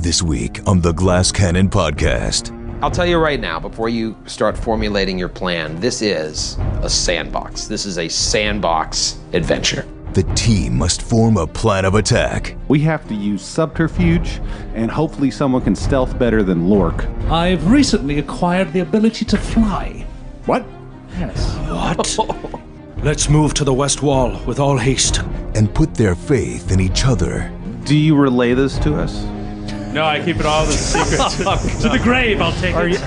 This week on the Glass Cannon Podcast. I'll tell you right now, before you start formulating your plan, this is a sandbox. This is a sandbox adventure. The team must form a plan of attack. We have to use subterfuge, and hopefully someone can stealth better than Lork. I've recently acquired the ability to fly. What? Yes. What? Let's move to the west wall with all haste. And put their faith in each other. Do you relay this to us? No, I keep it all as a secret. To the grave, I'll take it.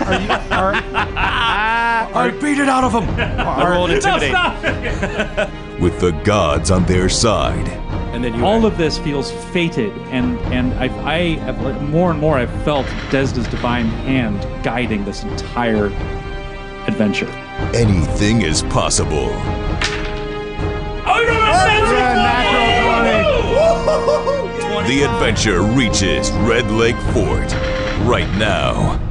I beat it out of him. I rolled intimidate. With the gods on their side. And then all of this feels fated, and I more and more I've felt Desda's divine hand guiding this entire adventure. Anything is possible. The adventure reaches Red Lake Fort right now.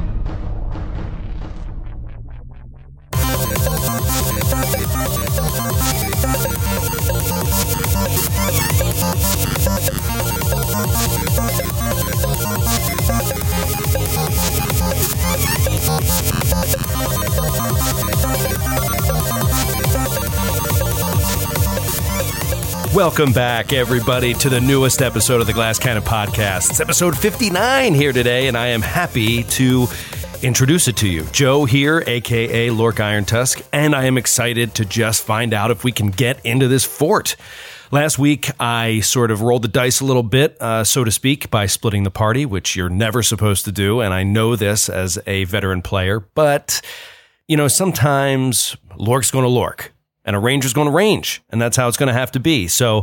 Welcome back, everybody, to the newest episode of the Glass Cannon Podcast. It's episode 59 here today, and I am happy to introduce it to you. Joe here, a.k.a. Lork Irontusk, and I am excited to just find out if we can get into this fort. Last week, I sort of rolled the dice a little bit, so to speak, by splitting the party, which you're never supposed to do, and I know this as a veteran player, but, you know, sometimes Lork's going to Lork. And a ranger's going to range, and that's how it's going to have to be. So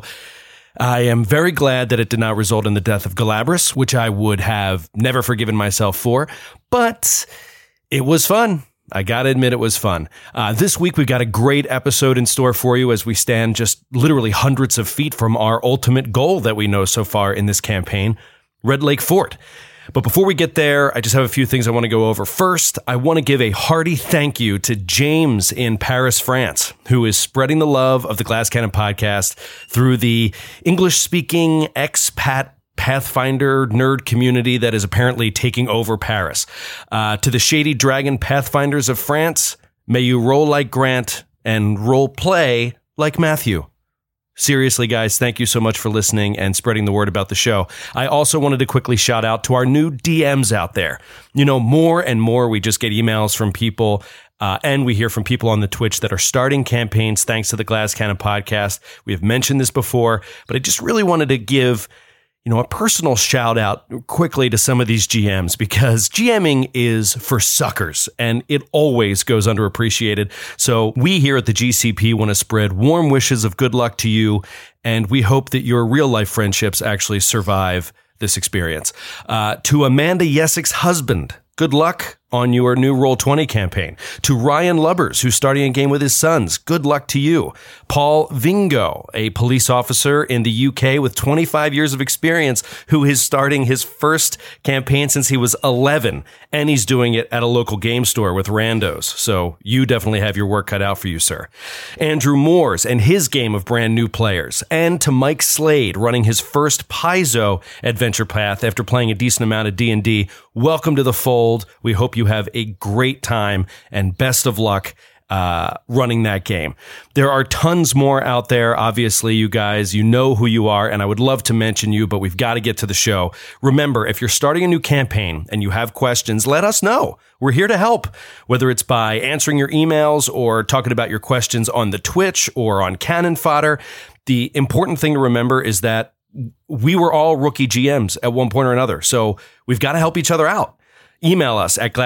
I am very glad that it did not result in the death of Galabras, which I would have never forgiven myself for. But it was fun. I got to admit it was fun. This week, we've got a great episode in store for you as we stand just literally hundreds of feet from our ultimate goal that we know so far in this campaign, Red Lake Fort. But before we get there, I just have a few things I want to go over. First, I want to give a hearty thank you to James in Paris, France, who is spreading the love of the Glass Cannon Podcast through the English-speaking expat Pathfinder nerd community that is apparently taking over Paris. To the Shady Dragon Pathfinders of France, may you roll like Grant and role play like Matthew. Seriously, guys, thank you so much for listening and spreading the word about the show. I also wanted to quickly shout out to our new DMs out there. You know, more and more we just get emails from people and we hear from people on the Twitch that are starting campaigns thanks to the Glass Cannon Podcast. We have mentioned this before, but I just really wanted to give, you know, a personal shout out quickly to some of these GMs because GMing is for suckers and it always goes underappreciated. So we here at the GCP want to spread warm wishes of good luck to you. And we hope that your real life friendships actually survive this experience. To Amanda Yessik's husband, good luck on your new Roll20 campaign. To Ryan Lubbers, who's starting a game with his sons, good luck to you. Paul Vingo, a police officer in the UK with 25 years of experience, who is starting his first campaign since he was 11, and he's doing it at a local game store with randos. So you definitely have your work cut out for you, sir. Andrew Moores and his game of brand new players. And to Mike Slade, running his first Paizo adventure path after playing a decent amount of D&D. Welcome to the fold. We hope you have a great time and best of luck running that game. There are tons more out there. Obviously, you guys, you know who you are, and I would love to mention you, but we've got to get to the show. Remember, if you're starting a new campaign and you have questions, let us know. We're here to help, whether it's by answering your emails or talking about your questions on the Twitch or on Cannon Fodder. The important thing to remember is that we were all rookie GMs at one point or another, so we've got to help each other out. Email us at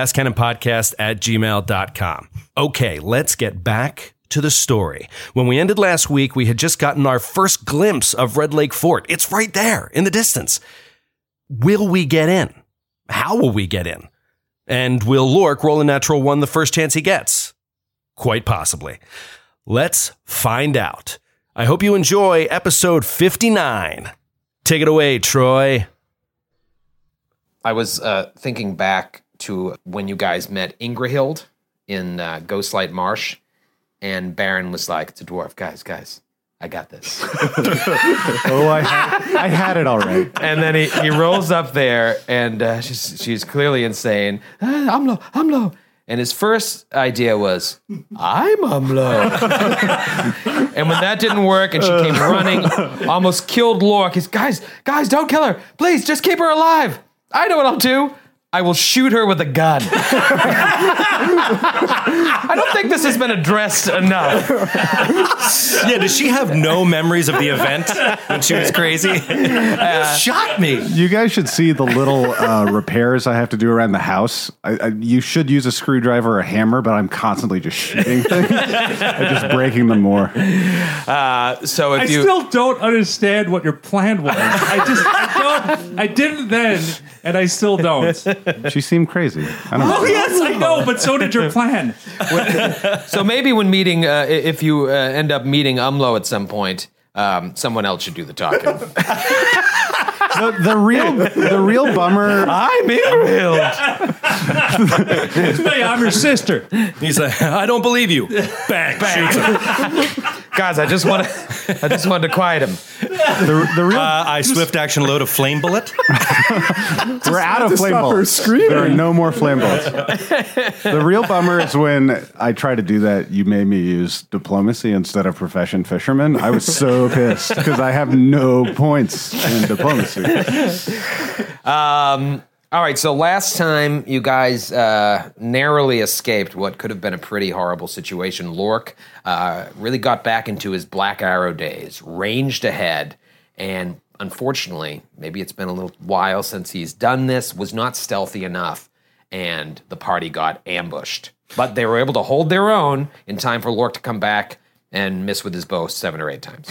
glasscannonpodcast@gmail.com. Okay, let's get back to the story. When we ended last week, we had just gotten our first glimpse of Red Lake Fort. It's right there in the distance. Will we get in? How will we get in? And will Lork roll a natural one the first chance he gets? Quite possibly. Let's find out. I hope you enjoy episode 59. Take it away, Troy. I was thinking back to when you guys met Ingrahild in Ghostlight Marsh, and Baron was like, "It's a dwarf, guys. I got this. Oh, I had it all right. And then he rolls up there, and she's clearly insane. I'm low. And his first idea was, I'm Umlo. And when that didn't work, and she came running, almost killed Lork. He's, guys, don't kill her. Please, just keep her alive. I know what I'll do. I will shoot her with a gun. I don't think this has been addressed enough. Yeah, does she have no memories of the event when she was crazy? Shocked me. You guys should see the little repairs I have to do around the house. You should use a screwdriver or a hammer, but I'm constantly just shooting things and just breaking them more. So if I still don't understand what your plan was. I didn't then, and I still don't. She seemed crazy. I don't know. Oh, yes, I know, but so did your plan. So maybe when meeting, if you end up meeting Umlo at some point, someone else should do the talking. The real bummer. I'm Ingrid. I'm your sister. He's like, I don't believe you. Bang. Shoots him. Guys, I just wanted to quiet him. The real I swift action load a flame bullet. We're out of flame bullets. There are no more flame bullets. The real bummer is when I try to do that, you made me use diplomacy instead of profession fisherman. I was so pissed because I have no points in diplomacy. All right, so last time you guys narrowly escaped what could have been a pretty horrible situation. Lork really got back into his Black Arrow days, ranged ahead, and unfortunately, maybe it's been a little while since he's done this, was not stealthy enough, and the party got ambushed. But they were able to hold their own in time for Lork to come back and miss with his bow 7 or 8 times.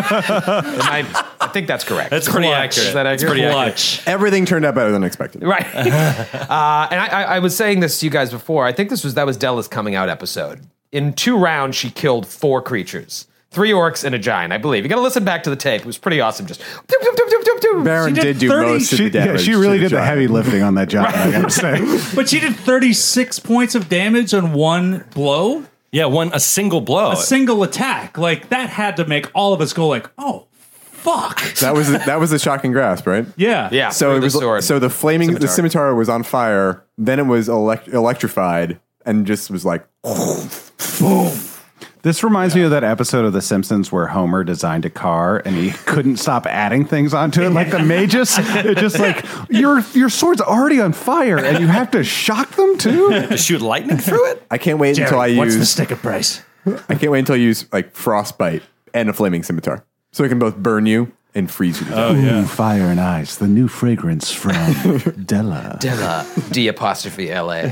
I think that's correct. That's pretty accurate. Is that accurate? Pretty accurate. Everything turned out better than expected. Right. And I was saying this to you guys before. I think that was Della's coming out episode. In 2 rounds, she killed 4 creatures. 3 orcs and a giant, I believe. You got to listen back to the tape. It was pretty awesome. Just Baron did do most of the damage. She really to did the giant. heavy lifting on that job, I gotta say. But she did 36 points of damage on 1 blow? Yeah, a single blow. A single attack. Like, that had to make all of us go like, oh, fuck. That was the shocking grasp, right? Yeah. Yeah. So through it the was sword. so the scimitar was on fire. Then it was electrified and just was like, boom. This reminds me of that episode of The Simpsons where Homer designed a car and he couldn't stop adding things onto it, like the Magus. It's just like, your sword's already on fire and you have to shock them too? To shoot lightning through it? I can't wait until I What's the use. sticker price? I can't wait until I use like frostbite and a flaming scimitar, so it can both burn you and freeze you to death. Ooh, fire and ice, the new fragrance from Della. Della, D''LA.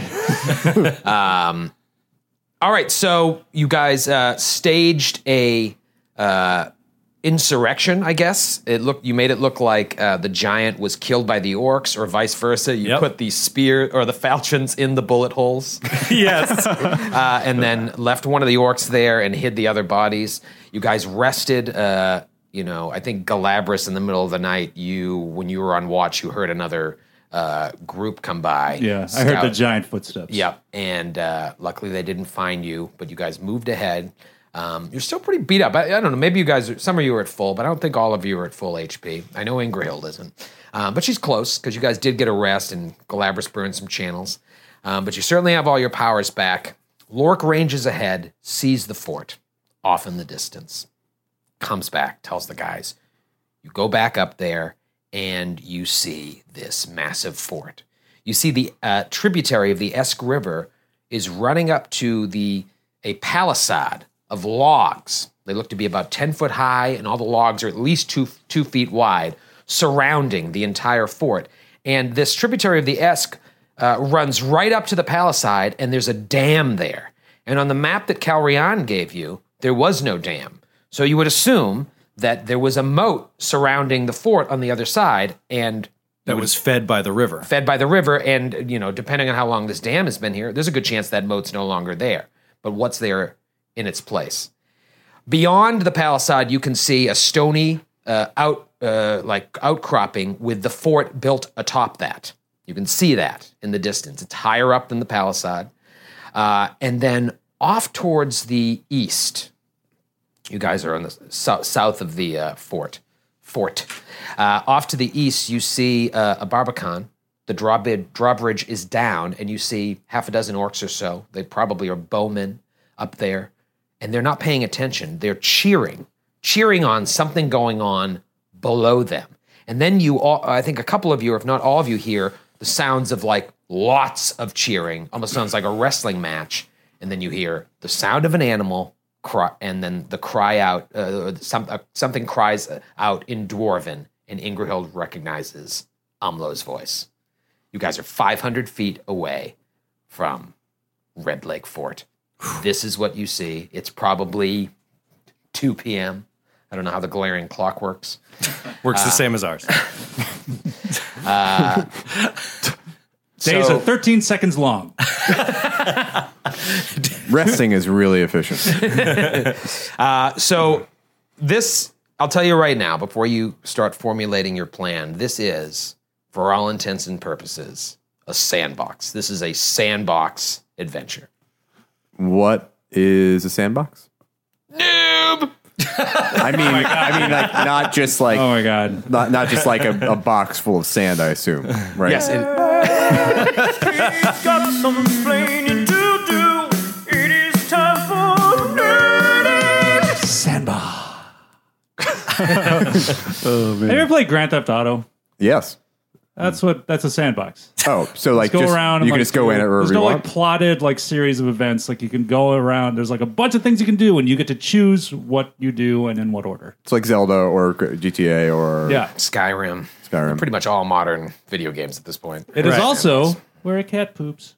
All right, so you guys staged a insurrection, I guess. You made it look like the giant was killed by the orcs, or vice versa. You put the spear or the falchions in the bullet holes. Yes. And then left one of the orcs there and hid the other bodies. You guys rested. I think Galabras in the middle of the night. When you were on watch, you heard another group come by. Yeah, I heard the giant footsteps. Yep, and luckily they didn't find you, but you guys moved ahead. You're still pretty beat up. I don't know, maybe some of you are at full, but I don't think all of you are at full HP. I know Ingrid isn't. But she's close, because you guys did get a rest, and Galabras burned some channels. But you certainly have all your powers back. Lork ranges ahead, sees the fort, off in the distance. Comes back, tells the guys, you go back up there, and you see this massive fort. You see the tributary of the Esk River is running up to a palisade of logs. They look to be about 10 foot high, and all the logs are at least 2 feet wide, surrounding the entire fort. And this tributary of the Esk runs right up to the palisade, and there's a dam there. And on the map that Calrian gave you, there was no dam. So you would assume that there was a moat surrounding the fort on the other side, and That was fed by the river. And, depending on how long this dam has been here, there's a good chance that moat's no longer there. But what's there in its place? Beyond the palisade, you can see a stony outcropping with the fort built atop that. You can see that in the distance. It's higher up than the palisade. And then off towards the east, You guys are on the south of the fort. Off to the east, you see a Barbican. The drawbridge is down, and you see half a dozen orcs or so. They probably are bowmen up there, and they're not paying attention. They're cheering on something going on below them. And then I think a couple of you, or if not all of you, hear the sounds of like lots of cheering. Almost sounds like a wrestling match. And then you hear the sound of an animal cry, and then the cry out. Something cries out in Dwarven, and Ingrihild recognizes Umlo's voice. You guys are 500 feet away from Red Lake Fort. This is what you see. It's probably 2 p.m. I don't know how the glaring clock works. Works the same as ours. Days are 13 seconds long. Resting is really efficient. So this, I'll tell you right now, before you start formulating your plan, this is, for all intents and purposes, a sandbox. This is a sandbox adventure. What is a sandbox? Noob! I mean, like not just like Oh my God. not just like a box full of sand. I assume, right? Yes. He's got some explaining to do. It is time for Nerdy Sandbar. Have you ever played Grand Theft Auto? Yes. That's a sandbox. Oh, so like Go just, around. you And can like, just go in it wherever there's you no want. like plotted like series of events. Like you can go around. There's like a bunch of things you can do, and you get to choose what you do and in what order. It's like Zelda or GTA or Skyrim. Skyrim. Pretty much all modern video games at this point. It is also where a cat poops.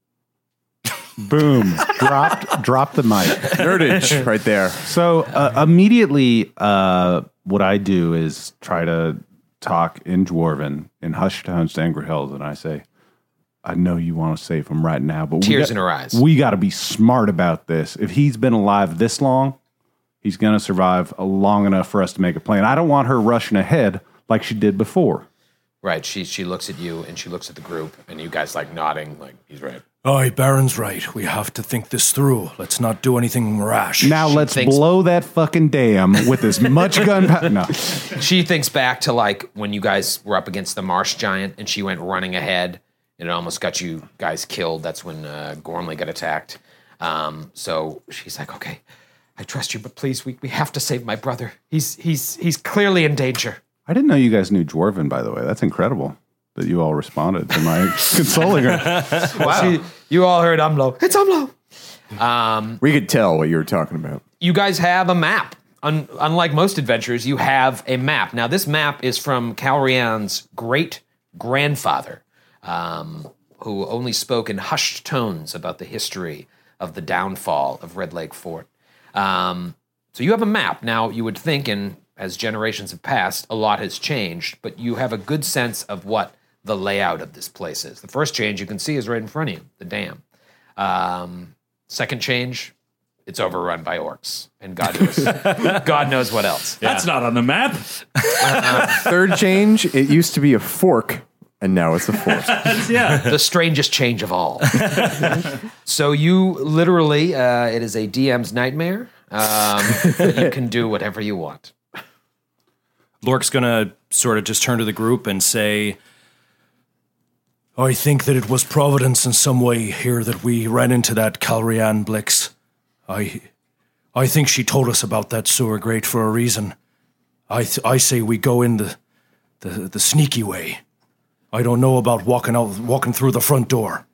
Boom. Drop the mic. Nerdage right there. So immediately what I do is try to talk in Dwarven in hushed tones to Ingrihild, and I say, I know you want to save him right now, but Tears in her eyes. We got to be smart about this. If he's been alive this long, he's going to survive long enough for us to make a plan. I don't want her rushing ahead like she did before. Right. She looks at you and she looks at the group, and you guys like nodding, like he's right. Aye, Baron's right. We have to think this through. Let's not do anything rash. Now let's blow that fucking dam with as much gunpowder. No. She thinks back to like when you guys were up against the marsh giant and she went running ahead and it almost got you guys killed. That's when Gormley got attacked. So she's like, okay, I trust you, but please, we have to save my brother. He's clearly in danger. I didn't know you guys knew Dwarven, by the way. That's incredible that you all responded to my consoling her. Wow. You all heard Umlo. It's Umlo. We could tell what you were talking about. You guys have a map. Unlike most adventures, you have a map. Now, this map is from Calrian's great-grandfather, who only spoke in hushed tones about the history of the downfall of Red Lake Fort. So you have a map. Now, you would think, and as generations have passed, a lot has changed, but you have a good sense of what the layout of this place is. The first change you can see is right in front of you, the dam. Second change, it's overrun by orcs, and God knows what else. That's not on the map. Third change, it used to be a fork, and now it's a fort. The strangest change of all. So you literally, it is a DM's nightmare. You can do whatever you want. Lork's going to sort of just turn to the group and say, I think that it was Providence in some way here that we ran into that Calrian Blix. I think she told us about that sewer grate for a reason. I say we go in the sneaky way. I don't know about walking through the front door.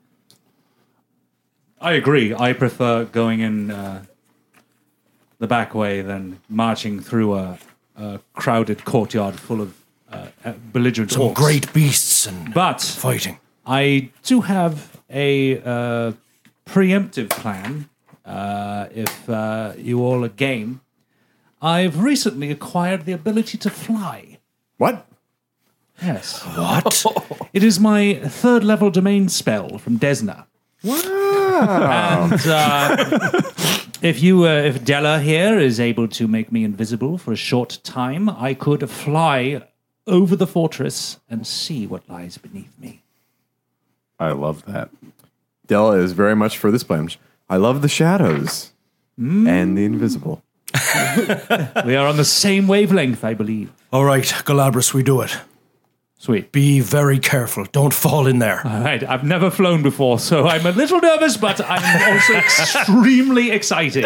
I agree. I prefer going in the back way than marching through a crowded courtyard full of belligerent Some orcs. great beasts and But fighting. I do have a preemptive plan. If you all are game, I've recently acquired the ability to fly. What? Yes. What? It is my third level domain spell from Desna. Wow. And if Della here is able to make me invisible for a short time, I could fly over the fortress and see what lies beneath me. I love that. Della is very much for this plan. I love the shadows and the invisible. We are on the same wavelength, I believe. All right, Galabras, we do it. Sweet. Be very careful. Don't fall in there. All right, I've never flown before, so I'm a little nervous, but I'm also extremely excited.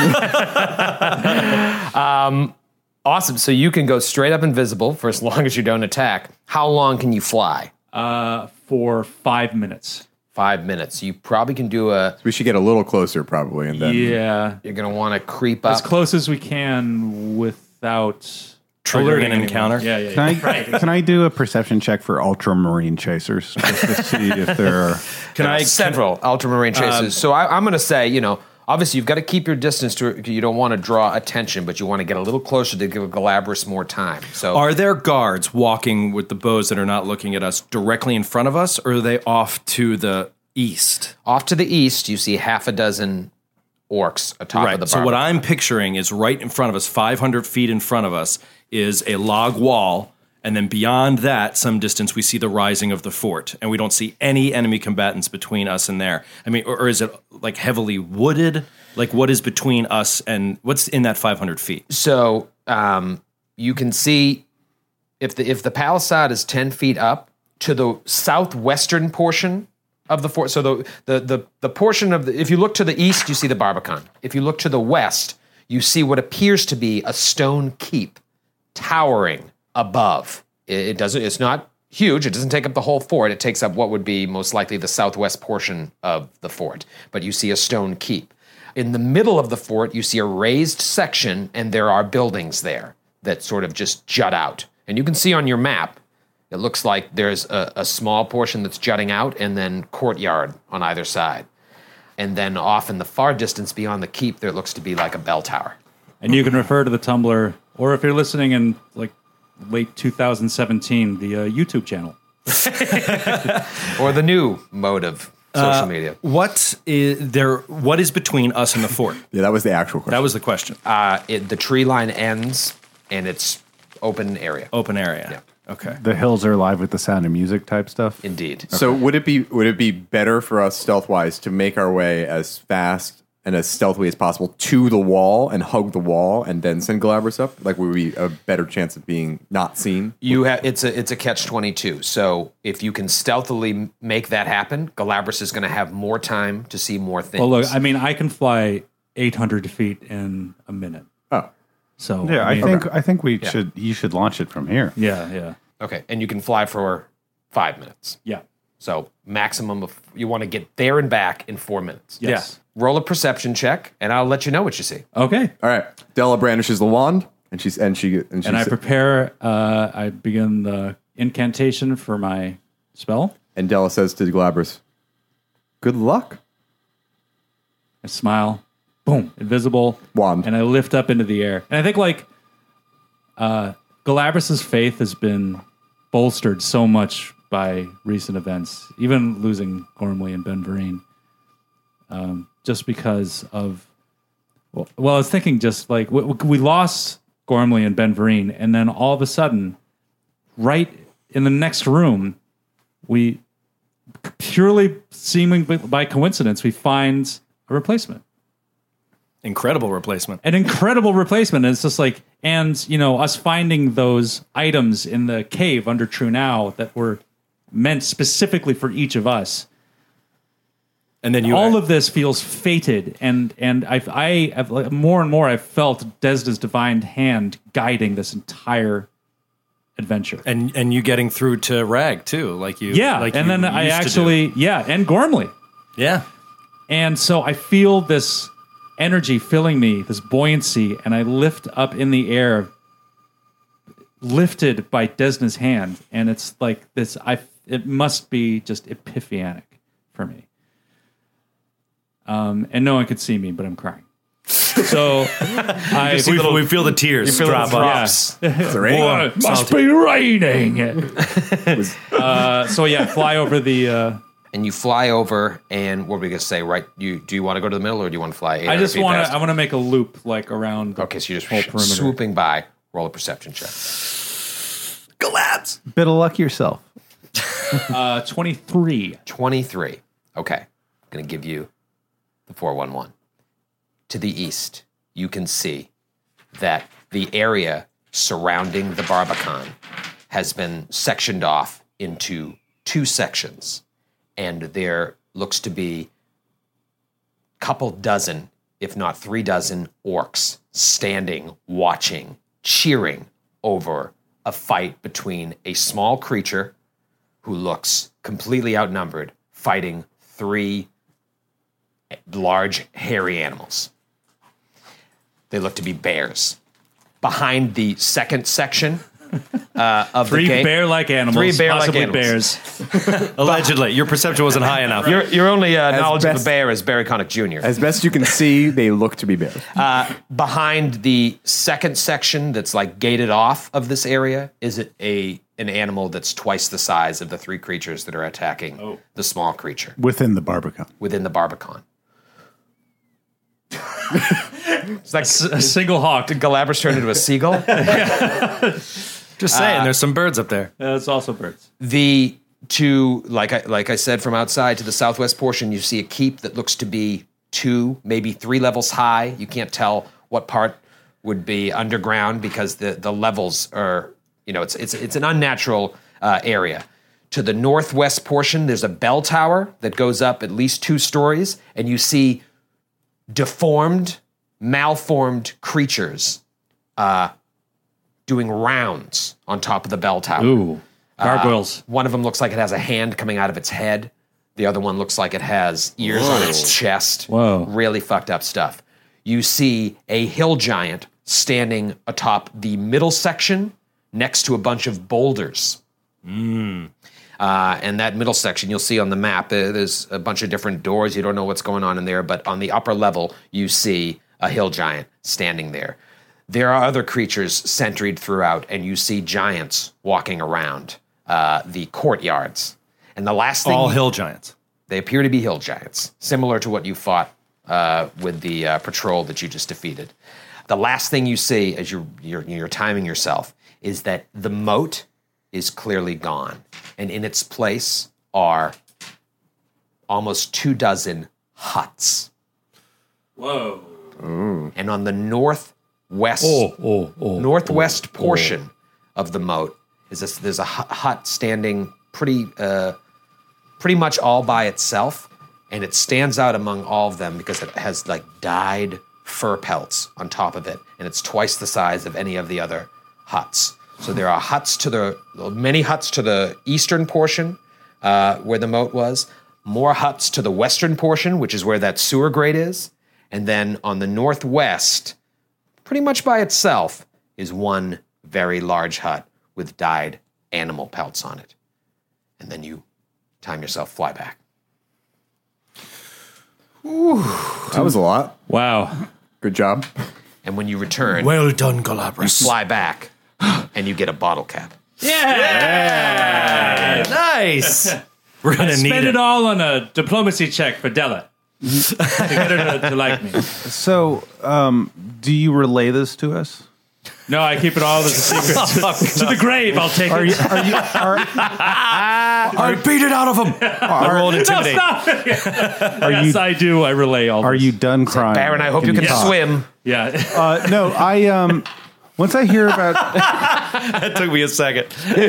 Awesome. So you can go straight up invisible for as long as you don't attack. How long can you fly? For 5 minutes. 5 minutes. You probably can do a. We should get a little closer, probably, and then Yeah. You're going to want to creep up. As close as we can without Triggering an encounter. Yeah. Can I do a perception check for ultramarine chasers just to see if there are? There are several ultramarine chasers. So I'm going to say, obviously you've got to keep your distance to it. You don't want to draw attention, but you want to get a little closer to give Galabras more time. So Are there guards walking with the bows that are not looking at us directly in front of us, or are they off to the east? Off to the east, you see half a dozen orcs atop of the bar. So what I'm picturing is right in front of us, 500 feet in front of us, is a log wall. And then beyond that, some distance, we see the rising of the fort. And we don't see any enemy combatants between us and there. I mean, or is it like heavily wooded? Like what is between us and what's in that 500 feet? So you can see if the palisade is 10 feet up to the southwestern portion of the fort. So the portion of if you look to the east, you see the Barbican. If you look to the west, you see what appears to be a stone keep towering above. It's not huge. It doesn't take up the whole fort. It takes up what would be most likely the southwest portion of the fort. But you see a stone keep. In the middle of the fort, you see a raised section, and there are buildings there that sort of just jut out. And you can see on your map, it looks like there's a small portion that's jutting out, and then courtyard on either side. And then off in the far distance beyond the keep, there looks to be like a bell tower. And you can refer to the Tumblr, or if you're listening in like late 2017, the YouTube channel. Or the new mode of social media. What is between us and the fort? Yeah, that was the actual question. That was the question. The tree line ends, and it's open area. Open area. Yeah. Okay. The hills are alive with the sound of music type stuff. Indeed. So would it be better for us stealth-wise to make our way as fast and as stealthily as possible to the wall and hug the wall and then send Galabras up? Like, would we a better chance of being not seen? It's a catch-22. So if you can stealthily make that happen, Galabras is going to have more time to see more things. Well, look, I mean, I can fly 800 feet in a minute. Oh. So Yeah, I think you should launch it from here. Yeah. Okay, and you can fly for 5 minutes. Yeah. So maximum of you want to get there and back in 4 minutes. Yes. Roll a perception check, and I'll let you know what you see. Okay. All right. Della brandishes the wand, and I prepare. I begin the incantation for my spell. And Della says to Galabras, "Good luck." I smile. Boom. Invisible wand, and I lift up into the air. And I think like Galabras's faith has been bolstered so much by recent events, even losing Gormley and Ben Vereen. Just because of, well, I was thinking just like we lost Gormley and Ben Vereen, and then all of a sudden, right in the next room, we purely seeming by coincidence, we find a replacement. Incredible replacement. An incredible replacement. And it's just like, and us finding those items in the cave under True Now that were meant specifically for each of us. And then all of this feels fated, and I've more and more I've felt Desda's divine hand guiding this entire adventure, and you getting through to Rag too, and then I actually and Gormley, and so I feel this energy filling me, this buoyancy, and I lift up in the air, lifted by Desna's hand, and it's like this. It must be just epiphanic for me. And no one could see me, but I'm crying. So we feel the tears drop off. It's raining. It must be raining. Fly over the. And you fly over, and what are we going to say? Right? Do you want to go to the middle, or do you want to fly? I just want to. I want to make a loop like around. Okay, so you're just swooping by. Roll a perception check. Galabs. Bit of luck yourself. 23. 23. Okay, I'm going to give you the 411. To the east, you can see that the area surrounding the Barbican has been sectioned off into 2 sections, and there looks to be a couple dozen, if not 3 dozen, orcs standing, watching, cheering over a fight between a small creature who looks completely outnumbered, fighting 3 large, hairy animals. They look to be bears. Behind the second section of 3 the gate, bear-like animals, 3 bear-like possibly animals. bears. Allegedly, your perception wasn't high enough. Your only knowledge of best- a bear is Barry Connick Jr. As best you can see, they look to be bears. Behind the second section that's like gated off of this area is an animal that's twice the size of the 3 creatures that are attacking the small creature Within the Barbican. within the Barbican. It's like A single hawk. did Galabras turn into a seagull? Just saying, there's some birds up there. It's also birds. Like I said, from outside to the southwest portion, you see a keep that looks to be 2, maybe 3 levels high. You can't tell what part would be underground because the levels are, it's an unnatural area. To the northwest portion, there's a bell tower that goes up at least 2 stories, and you see deformed, malformed creatures doing rounds on top of the bell tower. Ooh, gargoyles. One of them looks like it has a hand coming out of its head. The other one looks like it has ears on its chest. Whoa. Really fucked up stuff. You see a hill giant standing atop the middle section next to a bunch of boulders. And that middle section, you'll see on the map, there's a bunch of different doors. You don't know what's going on in there, but on the upper level, you see a hill giant standing there. There are other creatures sentryed throughout, and you see giants walking around the courtyards. And the last thing... All hill giants. They appear to be hill giants, similar to what you fought with the patrol that you just defeated. The last thing you see as you're timing yourself is that the moat is clearly gone. And in its place are almost 2 dozen huts. Whoa. And on the northwest portion of the moat there's a hut standing pretty much all by itself, and it stands out among all of them because it has like dyed fur pelts on top of it, and it's twice the size of any of the other huts. So there are many huts to the eastern portion where the moat was, more huts to the western portion, which is where that sewer grate is, and then on the northwest, pretty much by itself, is one very large hut with dyed animal pelts on it. And then you time yourself, fly back. That was a lot. Wow. Good job. And when you return, Well done, you Galabras. fly back and you get a bottle cap. Nice. We're going to need Spend it. it all on a diplomacy check for Della. to get her to like me. So, do you relay this to us? No, I keep it all as a secret. to the grave, I'll take it. I beat it out of him. I rolled intimidate. Yes, I do. I relay all Are this. you done crying? Baron, I hope you can talk? swim. Yeah. No, once I hear about That took me a second.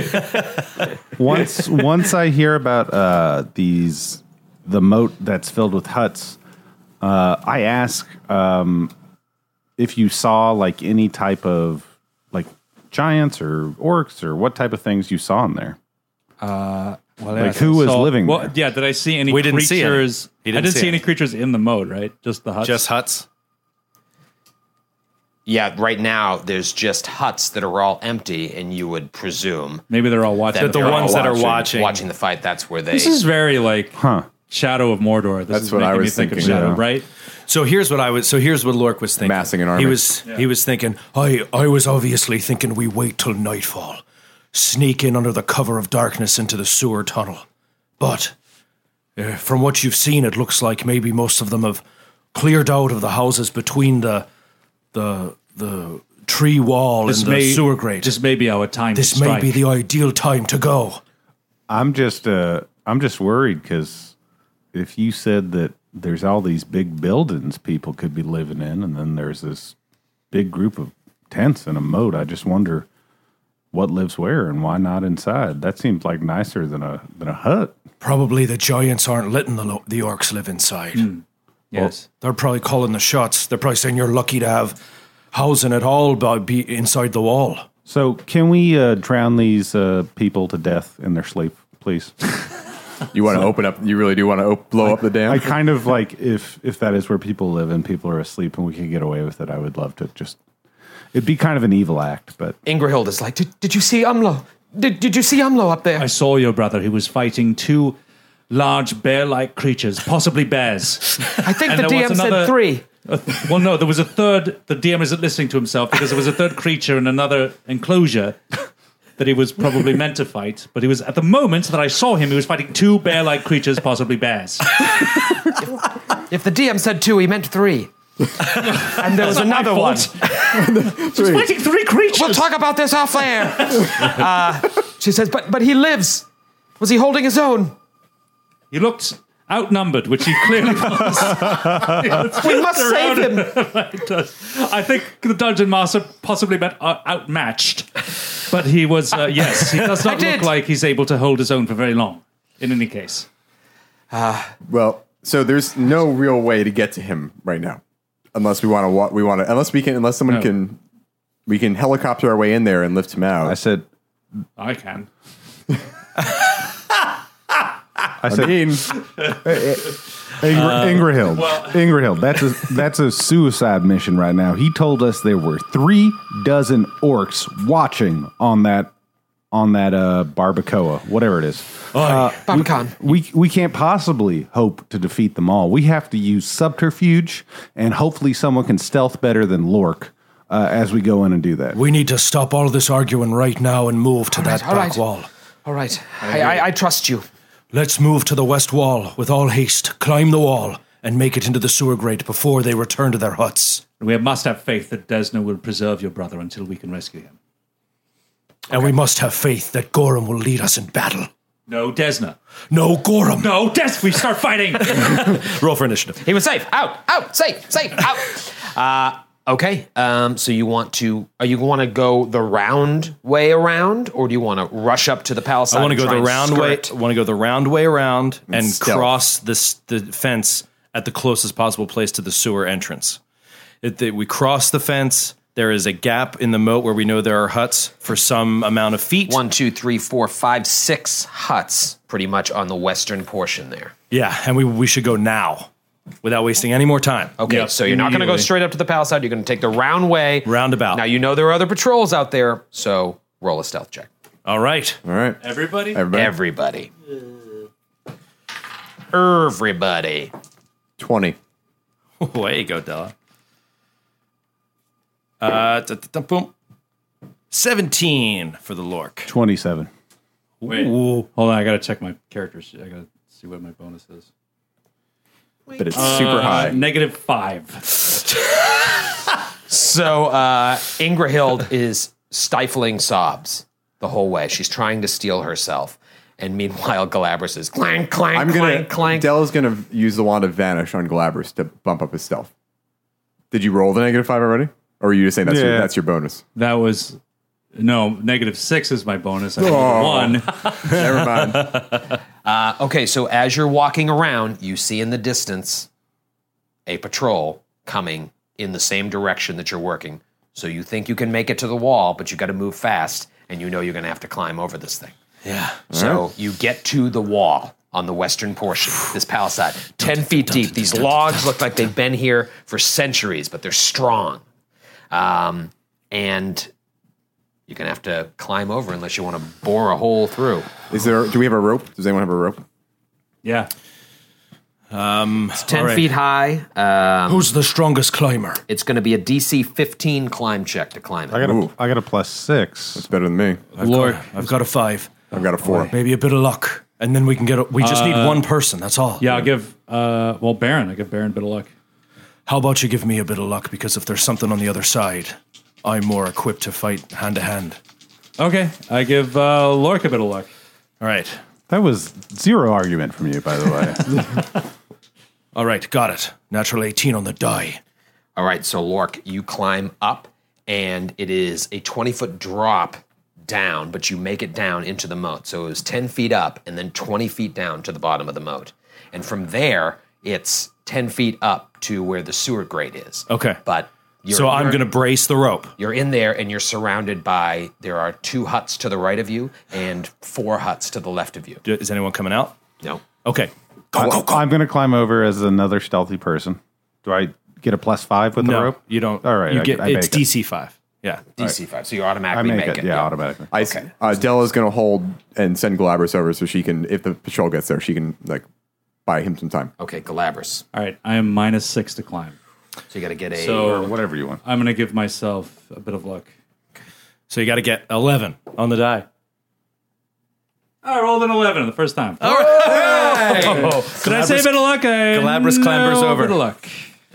once I hear about the moat that's filled with huts, I ask if you saw like any type of like giants or orcs or what type of things you saw in there. Well, Like, who was living there? Yeah, did I see any We didn't see any. creatures? He I didn't didn't see see any any. creatures in the moat, right? Just the huts? Just huts. Yeah, right now there's just huts that are all empty, and you would presume Maybe they're all watching. that the they're ones all that are watching. the fight. That's where they. This is very like Shadow of Mordor. This That's is what making I me was think of thinking, Shadow, yeah. right? So here's what Lork was thinking. Massing an army. He was thinking, I was obviously thinking we wait till nightfall, sneak in under the cover of darkness into the sewer tunnel. But from what you've seen, it looks like maybe most of them have cleared out of the houses between the tree wall and the sewer grate. This may be our time This to may strike. be the ideal time to go. I'm just worried because if you said that there's all these big buildings people could be living in, and then there's this big group of tents and a moat. I just wonder what lives where and why not inside. That seems like nicer than a hut. Probably the giants aren't letting the orcs live inside. Yes. They're probably calling the shots. They're probably saying you're lucky to have housing at all by be inside the wall. So can we drown these people to death in their sleep, please? You want to open up? You really do want to blow up the dam? I kind of like if that is where people live and people are asleep and we can get away with it. I would love to just. It'd be kind of an evil act, but Ingrihild is like, did you see Umlo? Did you see Umlo up there? I saw your brother. He was fighting two large bear-like creatures, possibly bears. I think And the there was DM said another- 3. Well, no, there was a third. The DM isn't listening to himself because there was a third creature in another enclosure that he was probably meant to fight. But he was, at the moment that I saw him, he was fighting two bear-like creatures, possibly bears. If the DM said 2, he meant 3. And there was another one. He's fighting 3 creatures. We'll talk about this off air. She says, but he lives. Was he holding his own? He looked outnumbered, which he clearly was. We must save him. I think the dungeon master possibly meant outmatched, but he was. Yes, he does not look like he's able to hold his own for very long. In any case, Well, so there's no real way to get to him right now, unless we want to. Unless someone can. We can helicopter our way in there and lift him out. I said. I can. I said, Ingrihild. Ingrihild. That's a suicide mission right now. He told us there were 36 orcs watching on that barbacoa, whatever it is. Barbacan. We can't possibly hope to defeat them all. We have to use subterfuge, and hopefully someone can stealth better than Lork as we go in and do that. We need to stop all this arguing right now and move to that all back right. wall. All right. I trust you. Let's move to the west wall with all haste, climb the wall, and make it into the sewer grate before they return to their huts. We must have faith that Desna will preserve your brother until we can rescue him. And we must have faith that Gorham will lead us in battle. No, Desna. No, Gorham. No, we start fighting. Roll for initiative. He was safe. Out. Safe. Out. Okay. So you want to go the round way around, or do you want to rush up to the palisade? I want to and go try the and round way. skirt? I want to go the round way around and stealth. cross the fence at the closest possible place to the sewer entrance. We cross the fence. There is a gap in the moat where we know there are huts for some amount of feet. 1, 2, 3, 4, 5, 6 huts, pretty much on the western portion there. Yeah, and we should go now, without wasting any more time. Okay, Yep, so you're not going to go immediately. straight up to the palisade. You're going to take the round way. Roundabout. Now, you know there are other patrols out there, so roll a stealth check. All right. All right. Everybody? Everybody. 20. Way you go, Della. Boom. 17 for the Lork. 27. Wait. Hold on, I gotta check my characters. I gotta see what my bonus is. But it's super high. -5. So Ingrihild is stifling sobs the whole way. She's trying to steel herself. And meanwhile, Galabras is clank, clank, clank, clank. Della's gonna use the wand of vanish on Galabras to bump up his stealth. Did you roll the -5 already? Or are you just saying that's your bonus? That was -6 is my bonus. I rolled 1. Never mind. Okay, so as you're walking around, you see in the distance a patrol coming in the same direction that you're working. So you think you can make it to the wall, but you got to move fast, and you know you're going to have to climb over this thing. Yeah. So you get to the wall on the western portion, this palisade, 10 feet deep. These logs look like they've been here for centuries, but they're strong. And you're going to have to climb over unless you want to bore a hole through. Do we have a rope? Does anyone have a rope? Yeah. It's 10 feet high. Who's the strongest climber? It's going to be a DC 15 climb check to climb it. I got a +6. That's better than me. I've got a 5. I've got a 4. Maybe a bit of luck. And then we can we just need one person, that's all. Yeah, I'll give Baron. I give Baron a bit of luck. How about you give me a bit of luck? Because if there's something on the other side, I'm more equipped to fight hand to hand. Okay, I give Lork a bit of luck. All right. That was 0 argument from you, by the way. All right, got it. Natural 18 on the die. All right, so Lork, you climb up, and it is a 20-foot drop down, but you make it down into the moat. So it was 10 feet up and then 20 feet down to the bottom of the moat. And from there, it's 10 feet up to where the sewer grate is. Okay. But I'm going to brace the rope. You're in there and you're surrounded by, there are 2 huts to the right of you and 4 huts to the left of you. Is anyone coming out? No. Okay. Go. I'm going to climb over as another stealthy person. Do I get a +5 with the rope? You don't. All right. You I get make it's it. DC 5. Yeah. DC 5. So you I automatically make it. Yeah, automatically. Della's going to hold and send Galabras over so she can, if the patrol gets there, she can like buy him some time. Okay, Galabras. All right, I am -6 to climb. So you got to get a... Or whatever you want. I'm going to give myself a bit of luck. So you got to get 11 on the die. I rolled an 11 the first time. All right. Did I say a bit of luck? Galabras clambers over. A bit of luck.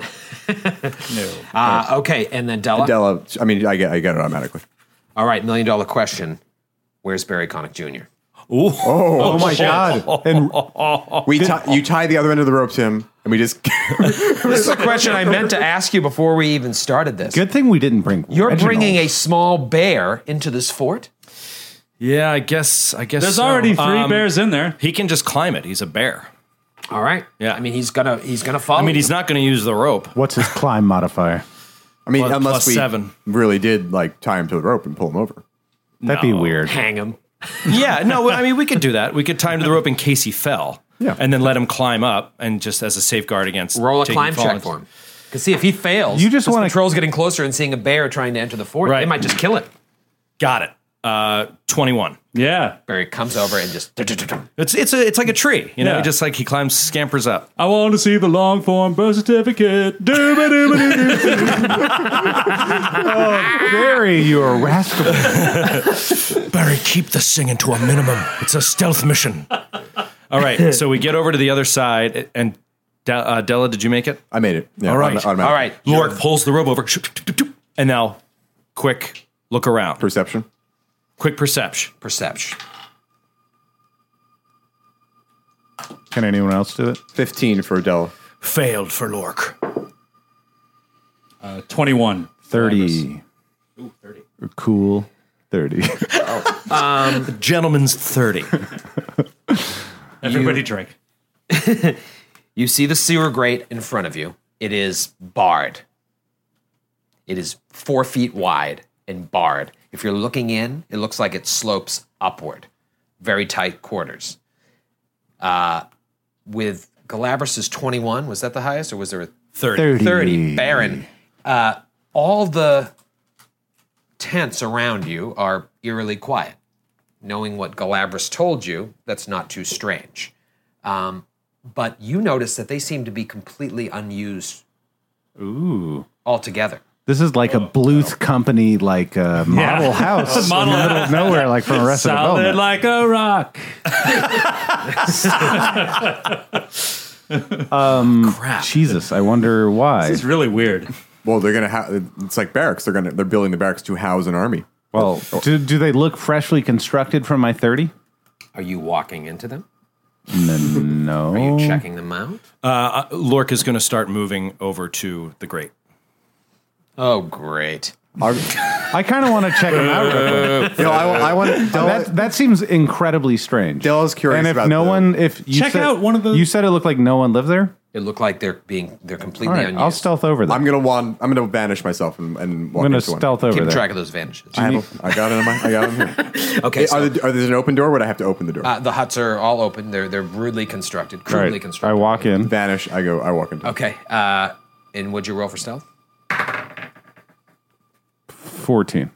No. Okay, and then Della? Della, I mean, I get it automatically. All right, $1 million question. Where's Barry Connick Jr.? Oh my God. And you tie the other end of the rope to him, and we just... This is a question I meant to ask you before we even started this. Good thing we didn't bring You're Reginald. bringing a small bear into this fort? Yeah, I guess. There's so. already 3 bears in there. He can just climb it. He's a bear. All right. Yeah. I mean, he's gonna follow. I mean, he's not going to use the rope. What's his climb modifier? I mean, Plus- unless plus we 7. really did like tie him to the rope and pull him over. That'd be weird. hang him. Yeah, no, I mean, we could do that. We could tie him to the rope in case he fell. Yeah. And then let him climb up and just as a safeguard against Roll a taking climb check fallings. for him. Because see, if he fails, You just this wanna- patrol's getting closer and seeing a bear trying to enter the fort. Right. They might just kill it. Got it. 21. Yeah. Barry comes over and just... It's like a tree, you know, Yeah. just like he scampers up. I want to see the long form birth certificate. Dooba-dooba-doo-doo. Barry, you are rascal. Barry, keep the singing to a minimum. It's a stealth mission. All right, so we get over to the other side, and Della, did you make it? I made it. Yeah, All right. automatic. All right. Lork pulls the rope over, and now, quick look around. Perception. Quick perception. Perception. Can anyone else do it? 15 for Della. Failed for Lork. 21. 30. Ooh, 30. Cool. 30. Gentleman's 30. Everybody drink. You see the sewer grate in front of you. It is barred. It is 4 feet wide and barred. If you're looking in, it looks like it slopes upward. Very tight quarters. With Galabras' 21, was that the highest or was there a 30. 30? Baron. All the tents around you are eerily quiet. Knowing what Galabras told you, that's not too strange. But you notice that they seem to be completely unused altogether. This is like a Bluth company, like model house Model in the middle of nowhere, like from Arrested Solid Development. like a rock. Crap. Jesus, I wonder why. It's really weird. Well, they're gonna have. It's like barracks. They're building the barracks to house an army. Well, do they look freshly constructed from my 30? Are you walking into them? No. Are you checking them out? Lork is going to start moving over to the grate. Oh, great. I kind of want to check them out. Real quick. I want That seems incredibly strange. Della's curious And if about no the- one, if you Check said, out one of the- you said it looked like no one lived there. It looked like they're completely All right, unused. I'll stealth over them. I'm gonna vanish myself and walk I'm gonna into one. stealth over Keep there. track of those vanishes. I got it. I got it here. Okay, so Are there an open door? Would I have to open the door? the huts are all open. They're rudely constructed, All crudely right, constructed. I walk in. Vanish. I walk into. Okay, and would you roll for stealth? 14.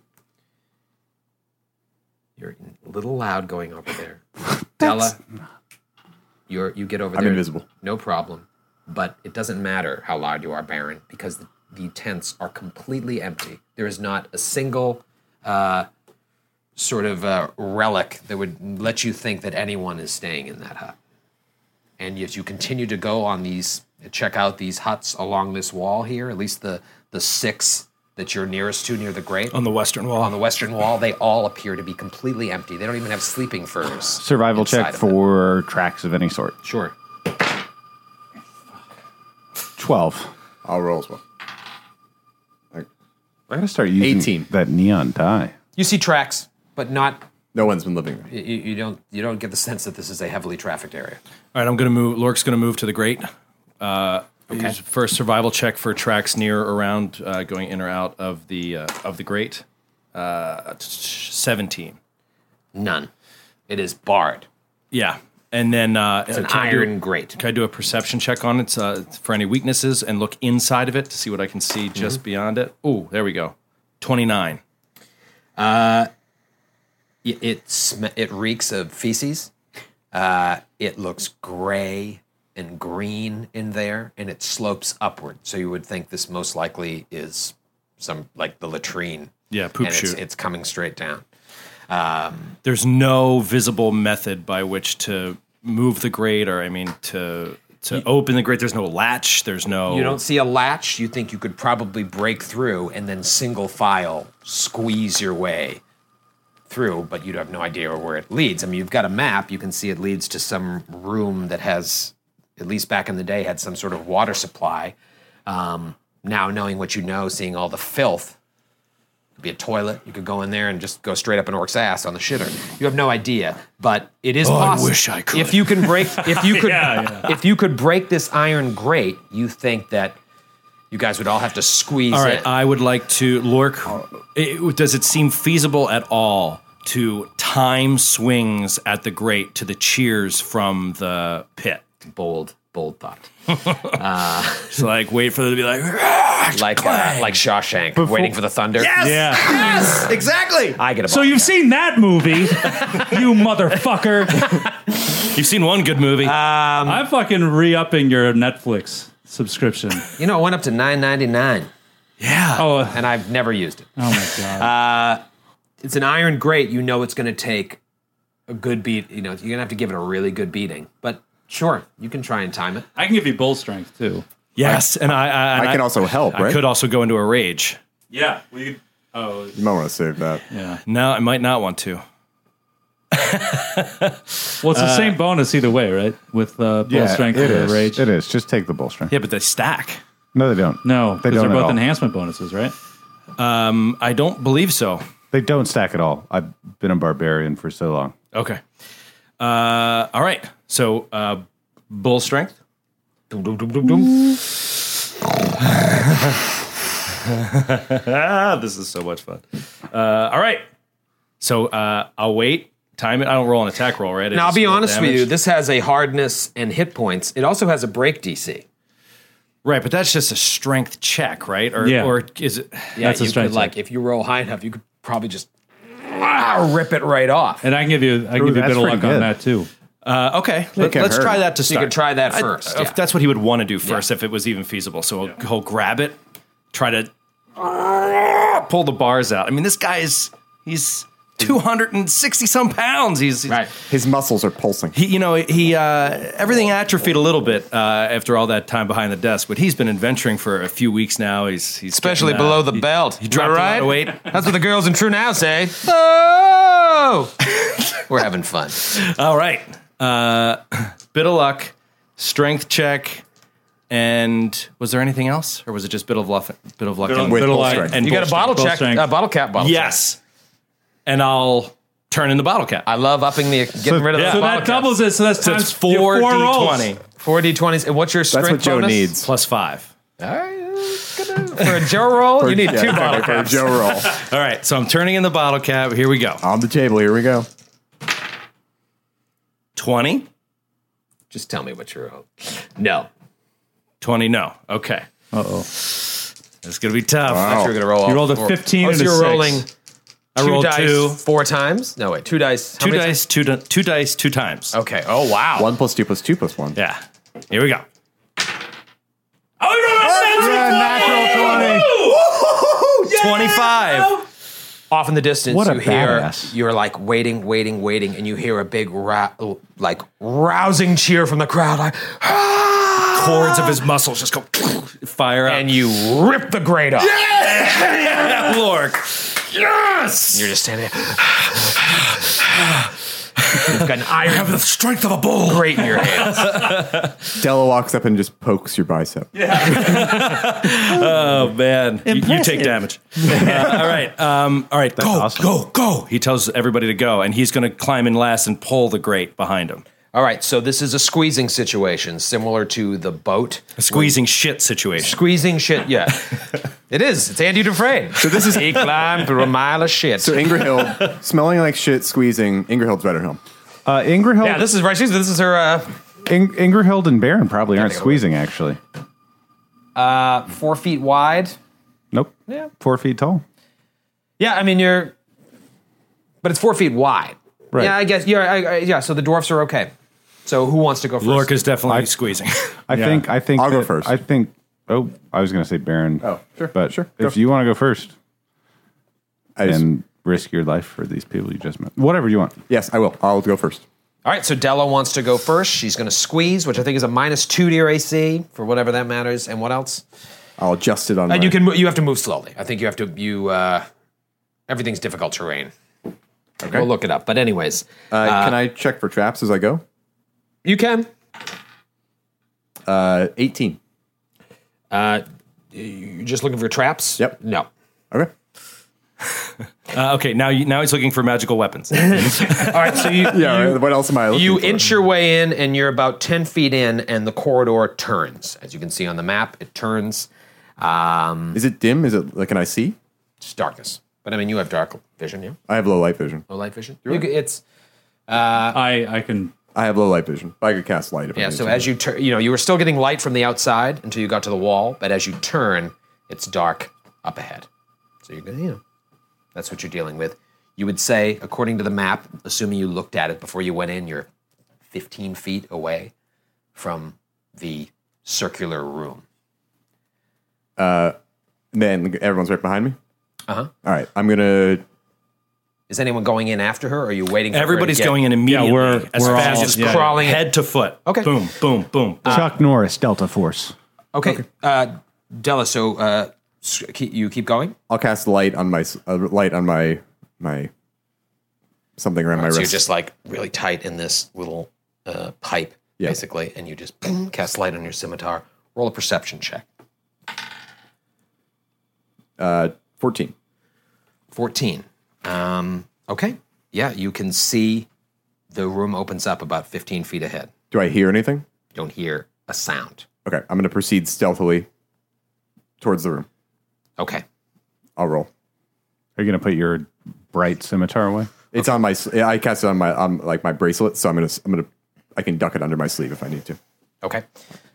You're a little loud going over there. Della, you get over I'm there. invisible. No problem. But it doesn't matter how loud you are, Baron, because the tents are completely empty. There is not a single sort of relic that would let you think that anyone is staying in that hut. And if you continue to go on these, check out these huts along this wall here, at least the 6 that you're nearest to near the grate. On the western wall. On the western wall, they all appear to be completely empty. They don't even have sleeping furs. Survival inside check of them. for tracks of any sort. Sure. 12. I'll roll as well. I gotta start using 18. that neon dye. You see tracks, but not. No one's been living there. You don't get the sense that this is a heavily trafficked area. All right, I'm going to move. Lork's going to move to the grate. Use first survival check for tracks near or around going in or out of the grate. 17. None. It is barred. Yeah, and then It's an iron grate. Can I do a perception check on it for any weaknesses and look inside of it to see what I can see just beyond it? Oh, there we go. 29. It reeks of feces. It looks gray and green in there, and it slopes upward. So you would think this most likely is some like the latrine. Yeah, poop and chute. It's coming straight down. There's no visible method by which to move the grate, or to open the grate. There's no latch. There's no. You don't see a latch. You think you could probably break through and then single file squeeze your way through, but you'd have no idea where it leads. I mean, you've got a map. You can see it leads to some room that has, at least back in the day, had some sort of water supply. Now knowing what you know, seeing all the filth, it could be a toilet. You could go in there and just go straight up an orc's ass on the shitter. You have no idea, but it is possible. I wish I could. If you could break this iron grate, you think that you guys would all have to squeeze All right, in. I would like to, Lork, does it seem feasible at all to time swings at the grate to the cheers from the pit? Bold thought. So like wait for them to be like like Shawshank, waiting for the thunder. Yes, exactly. I get a So you've seen that movie, you motherfucker. You've seen one good movie. I'm fucking re-upping your Netflix subscription. You know, it went up to $9.99. Yeah. Oh, and I've never used it. Oh my god. It's an iron grate. You know it's going to take a good beat. You know, you're going to have to give it a really good beating. But sure, you can try and time it. I can give you bull strength too. Yes, and I can also help, right? I could also go into a rage. Yeah. You might want to save that. Yeah. No, I might not want to. Well, it's the same bonus either way, right? With bull strength it or is. rage. It is. Just take the bull strength. Yeah, but they stack. No, they don't. No, They because don't they're at both all. enhancement bonuses, right? I don't believe so. They don't stack at all. I've been a barbarian for so long. Okay. All right. So, bull strength. Doom, doom, doom, doom, doom. This is so much fun. All right. So I'll wait. Time it. I don't roll an attack roll, right? Now, I'll be honest with you. This has a hardness and hit points. It also has a break DC. Right, but that's just a strength check, right? Or, Yeah. or is it? Yeah, That's a you strength could, like, check. if you roll high enough, you could probably just rip it right off. And I can give you a bit that's of pretty luck on good. that too. Okay. Let's hurt. try that to You start. could try that first. If yeah. that's what he would want to do first, if it was even feasible. So he'll grab it, try to pull the bars out. I mean, this guy he's 260 some pounds. He's Right. His muscles are pulsing. He everything atrophied a little bit after all that time behind the desk, but he's been adventuring for a few weeks now. He's Especially getting, below the belt. He dropped a lot of weight. That's what the girls in True Now say. Oh! We're having fun. All right, bit of luck, strength check, and was there anything else, or was it just bit of luck? Bit of luck. and- With Bit of bull luck. strength. and You got a bull bottle Bull check, strength. a bottle cap bottle check. Yes, and I'll turn in the bottle cap. I love upping getting rid of the So bottle that doubles it. So that's So times it's 4d20 4d20s. And what's your strength That's what Joe bonus? needs. plus 5. All right. For a Joe roll, you need two bottle for a caps. Joe roll. All right, so I'm turning in the bottle cap. Here we go. On the table, here we go. 20. Just tell me what you roll. No. 20, no. Okay. Uh-oh. It's going to be tough. I thought you were going to roll all You rolled a four. 15 Oh, and so a you're 6. rolling I two rolled dice 2. 4 times? No, wait. 2 dice. How 2 many dice, two dice, 2 times. Okay. Oh, wow. 1 + 2 + 2 + 1. Yeah. Here we go. Oh, you 25. Off in the distance, What a you hear, badass. you're like waiting, and you hear a big, rousing cheer from the crowd. Like, "Ah!" Cords of his muscles just go fire up. And you rip the grate off. yeah, Lork. Yes. You're just standing there. You've got an iron The strength of a bull. grate in your hands. Della walks up and just pokes your bicep. Oh man, you take damage. All right, go. He tells everybody to go, and he's going to climb in last and pull the grate behind him. All right, so this is a squeezing situation similar to the boat. A squeezing shit situation. Squeezing shit, yeah. It is. It's Andy Dufresne. So this is he climbed through a mile of shit. So Ingrahild, smelling like shit, squeezing. Ingrahild's better home. Ingrahild. Yeah, this is right. This is her. Ingrahild and Baron probably aren't squeezing, actually. 4 feet wide. Nope. Yeah. 4 feet tall. Yeah, I mean but it's 4 feet wide. Right. Yeah, I guess. Yeah. So the dwarfs are okay. So who wants to go first? Lorca's definitely squeezing. I think. I'll go first. I think. Oh, I was going to say Baron. Oh, sure. But sure. if you want to go first and risk your life for these people you just met, whatever you want. Yes, I will. I'll go first. All right, so Della wants to go first. She's going to squeeze, which I think is a -2 to your AC for whatever that matters. And what else? I'll adjust it on. And you have to move slowly. I think you have to. Everything's difficult terrain. Okay. We'll look it up. But anyways, can I check for traps as I go? You can. 18. You're just looking for traps? Yep. No. Okay. Okay, now he's looking for magical weapons. All right, so what else am I looking You for? inch your way in, and you're about 10 feet in, and the corridor turns. As you can see on the map, it turns. Is it dim? Is it like, can I see? It's darkness. But I mean, you have dark vision, yeah? I have low light vision. Low light vision? I can. I have low light vision. I could cast light if I Yeah, need so to. as you turn, you were still getting light from the outside until you got to the wall, but as you turn, it's dark up ahead. So you're going to, that's what you're dealing with. You would say, according to the map, assuming you looked at it before you went in, you're 15 feet away from the circular room. Then everyone's right behind me? Uh-huh. All right, I'm going to... Is anyone going in after her, or are you waiting for Everybody's her to get... going in immediately. Yeah, we're as all fast just crawling in. head to foot. Okay. Boom, boom, boom. Chuck Norris, Delta Force. Okay. Della, so you keep going? I'll cast light on my something around my So wrist. you're just like really tight in this little pipe, basically, and you just cast light on your scimitar. Roll a perception check. 14. 14. Okay. Yeah, you can see the room opens up about 15 feet ahead. Do I hear anything? You don't hear a sound. Okay, I'm going to proceed stealthily towards the room. Okay. I'll roll. Are you going to put your bright scimitar away? It's on my. I cast it on my bracelet, so I'm gonna. I can duck it under my sleeve if I need to. Okay.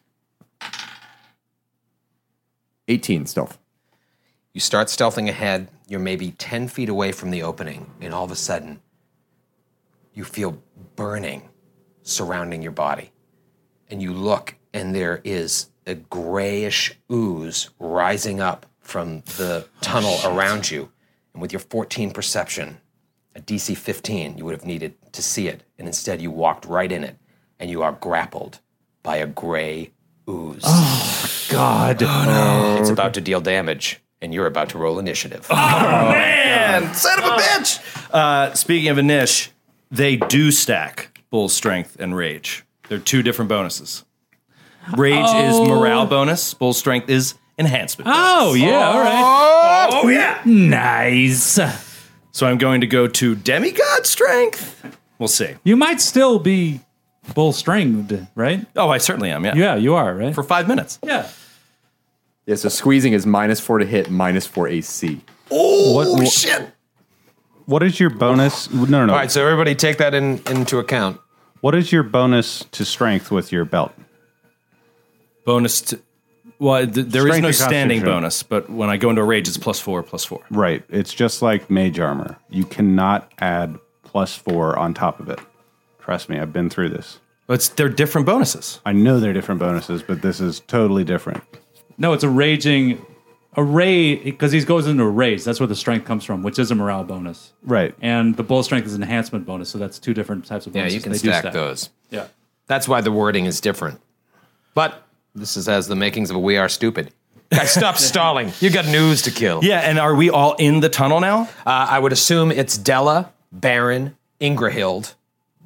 18 stealth. You start stealthing ahead. You're maybe 10 feet away from the opening, and all of a sudden, you feel burning surrounding your body. And you look, and there is a grayish ooze rising up from the tunnel around you. And with your 14 perception, a DC 15, you would have needed to see it. And instead, you walked right in it, and you are grappled by a gray ooze. Oh, God. Oh, no. It's about to deal damage, and you're about to roll initiative. Oh, man! Son of a bitch! Speaking of Inish, they do stack Bull Strength and Rage. They're two different bonuses. Rage is morale bonus. Bull Strength is enhancement bonus. Oh, yeah, all right. Oh, yeah! Nice. So I'm going to go to Demigod Strength. We'll see. You might still be bull stringed, right? Oh, I certainly am, yeah. Yeah, you are, right? For 5 minutes. Yeah. Yeah, so squeezing is -4 to hit, -4 AC. Oh, shit! What is your bonus? No. All right, so everybody take that into account. What is your bonus to strength with your belt? Bonus to... Well, there is Strength no and standing constitution. bonus, but when I go into a rage, it's +4/+4. Right. It's just like mage armor. You cannot add +4 on top of it. Trust me, I've been through this. They're different bonuses. I know they're different bonuses, but this is totally different. No, it's a raging... because he goes into a rage. That's where the strength comes from, which is a morale bonus. Right. And the bull strength is an enhancement bonus, so that's two different types of Yeah, bonuses. you can They do stack those. Yeah. That's why the wording is different. But this has the makings of a We Are Stupid. Guys, stop stalling. You got news to kill. Yeah, and are we all in the tunnel now? I would assume it's Della, Baron, Ingrahild,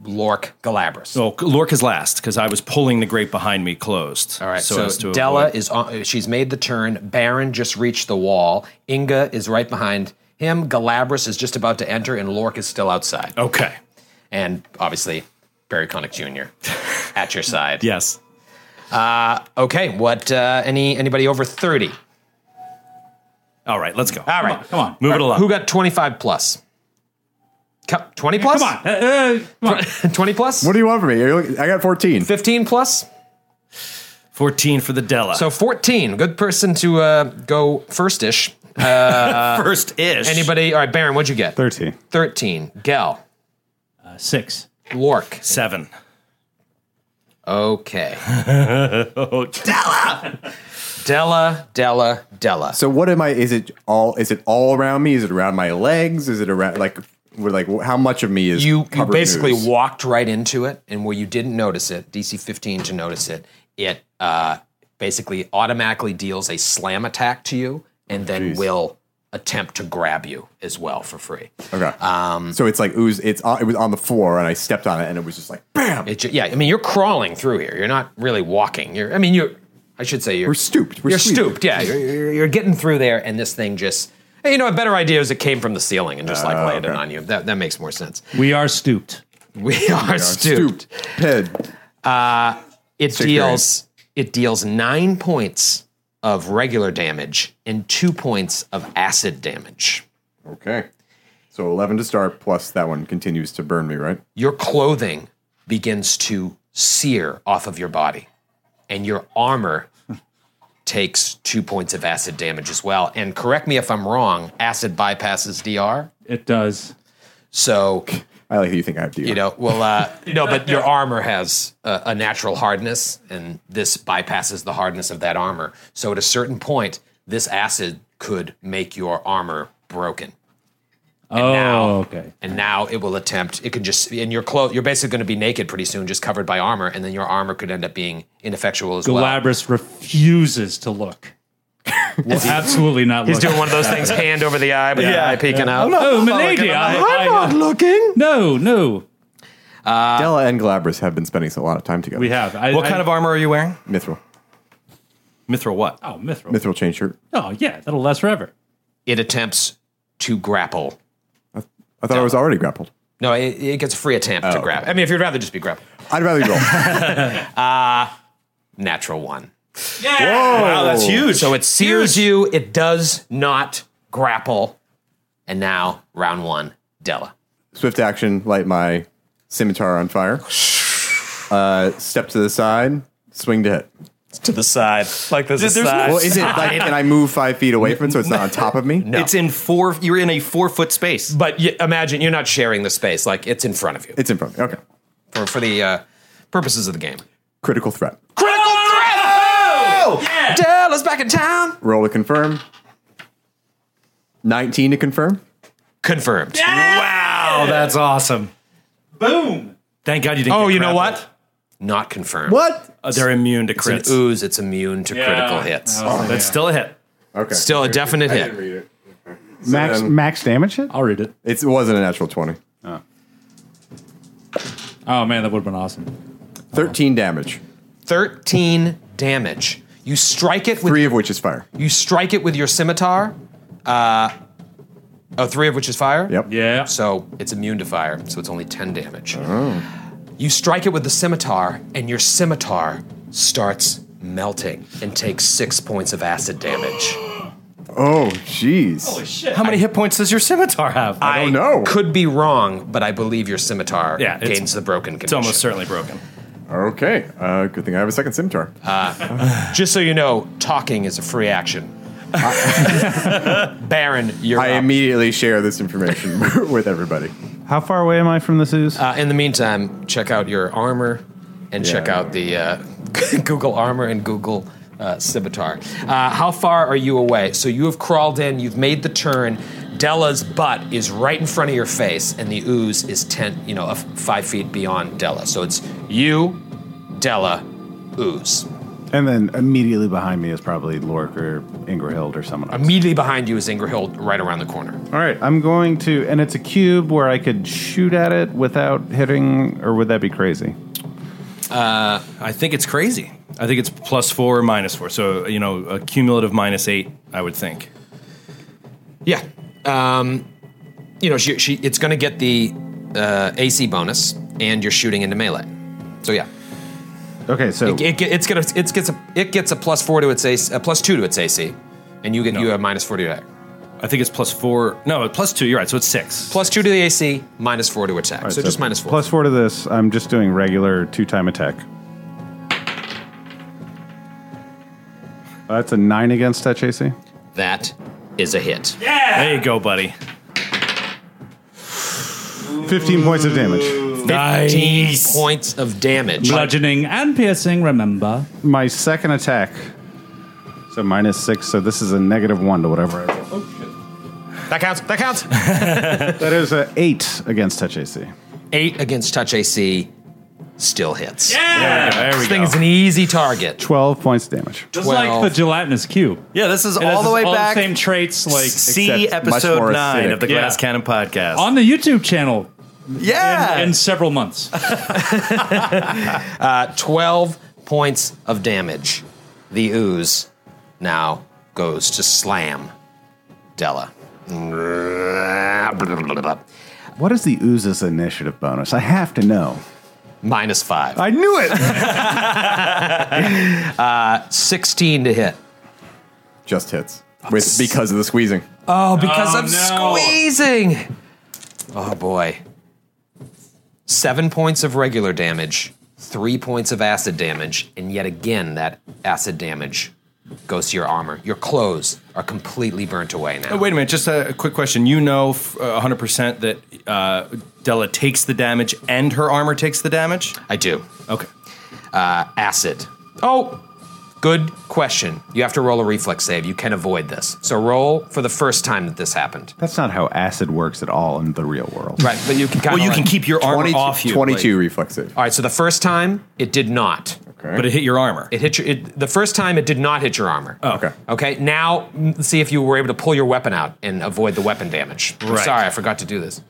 Lork, Galabras. Oh, Lork is last because I was pulling the grate behind me closed. All right, as so to Della avoid- is on, she's made the turn. Baron just reached the wall. Inga is right behind him. Galabras is just about to enter, and Lork is still outside. Okay. And obviously, Barry Connick Jr. at your side. Yes. Okay, what? Anybody over 30? All right, let's go. All right, Come on. Move it along. Who got 25 plus? 20 plus? Come on. Come on. 20 plus? What do you want from me? I got 14. 15 plus? 14 for the Della. So 14. Good person to go first-ish. first-ish. Anybody? All right, Baron, what'd you get? 13. 13. Gel. 6. Lork. 7. Okay. Oh, Della. Della. So what am I? Is it all around me? Is it around my legs? Is it around how much of me is You covered basically in ooze? walked right into it, and where you didn't notice it, DC 15 to notice it, it basically automatically deals a slam attack to you, and then will attempt to grab you as well for free. Okay. So it's like ooze. It was on the floor, and I stepped on it, and it was just like bam. I mean, you're crawling through here. You're not really walking. I should say We're stooped. You're stooped. Yeah, you're getting through there, and this thing just. A better idea is it came from the ceiling and just landed on you. That makes more sense. We are stooped. We are stooped. Head. It deals 9 points of regular damage and 2 points of acid damage. Okay. So 11 to start, plus that one continues to burn me, right? Your clothing begins to sear off of your body, and your armor takes 2 points of acid damage as well. And correct me if I'm wrong, acid bypasses DR. It does. So I like how you think I have DR. No, but your armor has a natural hardness, and this bypasses the hardness of that armor. So at a certain point, this acid could make your armor broken. Okay. And now it will attempt. It can just in your clothes. You're basically going to be naked pretty soon, just covered by armor, and then your armor could end up being ineffectual as well. Galabras refuses to look. Will absolutely not look. He's doing one of those things, hand over the eye, with the eye peeking out. Oh, milady, I'm not looking. No. Della and Galabras have been spending a lot of time together. We have. What kind of armor are you wearing? Mithril. Mithril what? Oh, Mithril. Mithril chain shirt. Oh, yeah. That'll last forever. It attempts to grapple. I thought I was already grappled. No, it gets a free attempt to grab. I mean, if you'd rather just be grappled. I'd rather roll. Natural 1. Yeah. Wow, that's huge. So it sears you. It does not grapple. And now, round 1, Della. Swift action, light my scimitar on fire. Step to the side, swing to hit. To the side. Like there's a side. Well, is it like, can I move 5 feet away from it so it's not on top of me? No. It's in 4. You're in a 4-foot space. But imagine you're not sharing the space. Like, it's in front of you. It's in front of me. Okay. For the purposes of the game. Critical threat. Critical threat! Oh! Yeah! Della's back in town! Roll to confirm. 19 to confirm. Confirmed. Wow, that's awesome. Boom. Thank God you didn't. Oh, get you know grappled. what? Not confirmed. What? They're immune to It's an crits. ooze. It's immune to critical hits. That's still a hit. Okay. Still a definite I hit. didn't read it. Max damage hit? I'll read it. It wasn't a natural 20. Oh, man, that would have been awesome. 13 damage. 13 damage. You strike it with 3 of which is fire. You strike it with your scimitar. 3 of which is fire? Yep. Yeah. So it's immune to fire, so it's only 10 damage. You strike it with the scimitar, and your scimitar starts melting and takes 6 points of acid damage. Oh, jeez. How many hit points does your scimitar have? I don't know. Could be wrong, but I believe your scimitar it's- gains the broken It's condition. almost certainly broken. Okay. Good thing I have a second scimitar. Just so you know, talking is a free action. Baron, you're I up. immediately share this information with everybody. How far away am I from this ooze? In the meantime, check out your armor and check out the Google armor and Google scimitar. How far are you away? So you have crawled in, you've made the turn. Della's butt is right in front of your face, and the ooze is 5 feet beyond Della. So it's you, Della, ooze. And then immediately behind me is probably Lork or Ingrahild or someone else. Immediately behind you is Ingrahild right around the corner. All right, I'm going to, and it's a cube where I could shoot at it without hitting, or would that be crazy? I think it's crazy. I think it's +4 or -4. So, a cumulative -8, I would think. Yeah. It's going to get the AC bonus, and you're shooting into melee. So, yeah. Okay, so It gets a +4 to its AC, a +2 to its AC, and you have -4 to attack. I think it's +4. No, +2. You're right. So it's 6. +2 to the AC, -4 to attack. right, so just -4. +4 to this. I'm just doing regular 2-time attack. That's a 9 against touch AC. That is a hit. There you go, buddy. 15 points of damage. 15 points of damage. Bludgeoning and piercing, remember. My second attack. So -6. So this is a -1 to whatever I roll. Oh, shit. That counts. That counts. That is a 8 against touch AC. 8 against touch AC still hits. There we This thing go. is an easy target. 12 points of damage. Just like the gelatinous cube. Yeah, this is It all has the way all back. the same traits, like See except much episode more 9 acidic. of the Glass Cannon podcast. on the YouTube channel. Yeah. In several months. 12 points of damage. The ooze now goes to slam Della. What is the Ooze's initiative bonus? I have to know. -5. I knew it! 16 to hit. Just hits. Because of the squeezing. Oh, because of no. squeezing. Oh, boy. 7 points of regular damage, 3 points of acid damage, and yet again, that acid damage goes to your armor. Your clothes are completely burnt away now. Oh, wait a minute, just a quick question. You know 100% that Della takes the damage and her armor takes the damage? I do. Okay. Acid. Oh, good question. You have to roll a reflex save. You can avoid this. So roll for the first time that this happened. That's not how acid works at all in the real world. Right, but you can kind Well, of you can keep your armor off you. 22 reflex save. All right, so the first time, it did not. But it hit your armor. It hit your. The first time, it did not hit your armor. Oh. Okay. Okay, now see if you were able to pull your weapon out and avoid the weapon damage. I'm Right. sorry, I forgot to do this.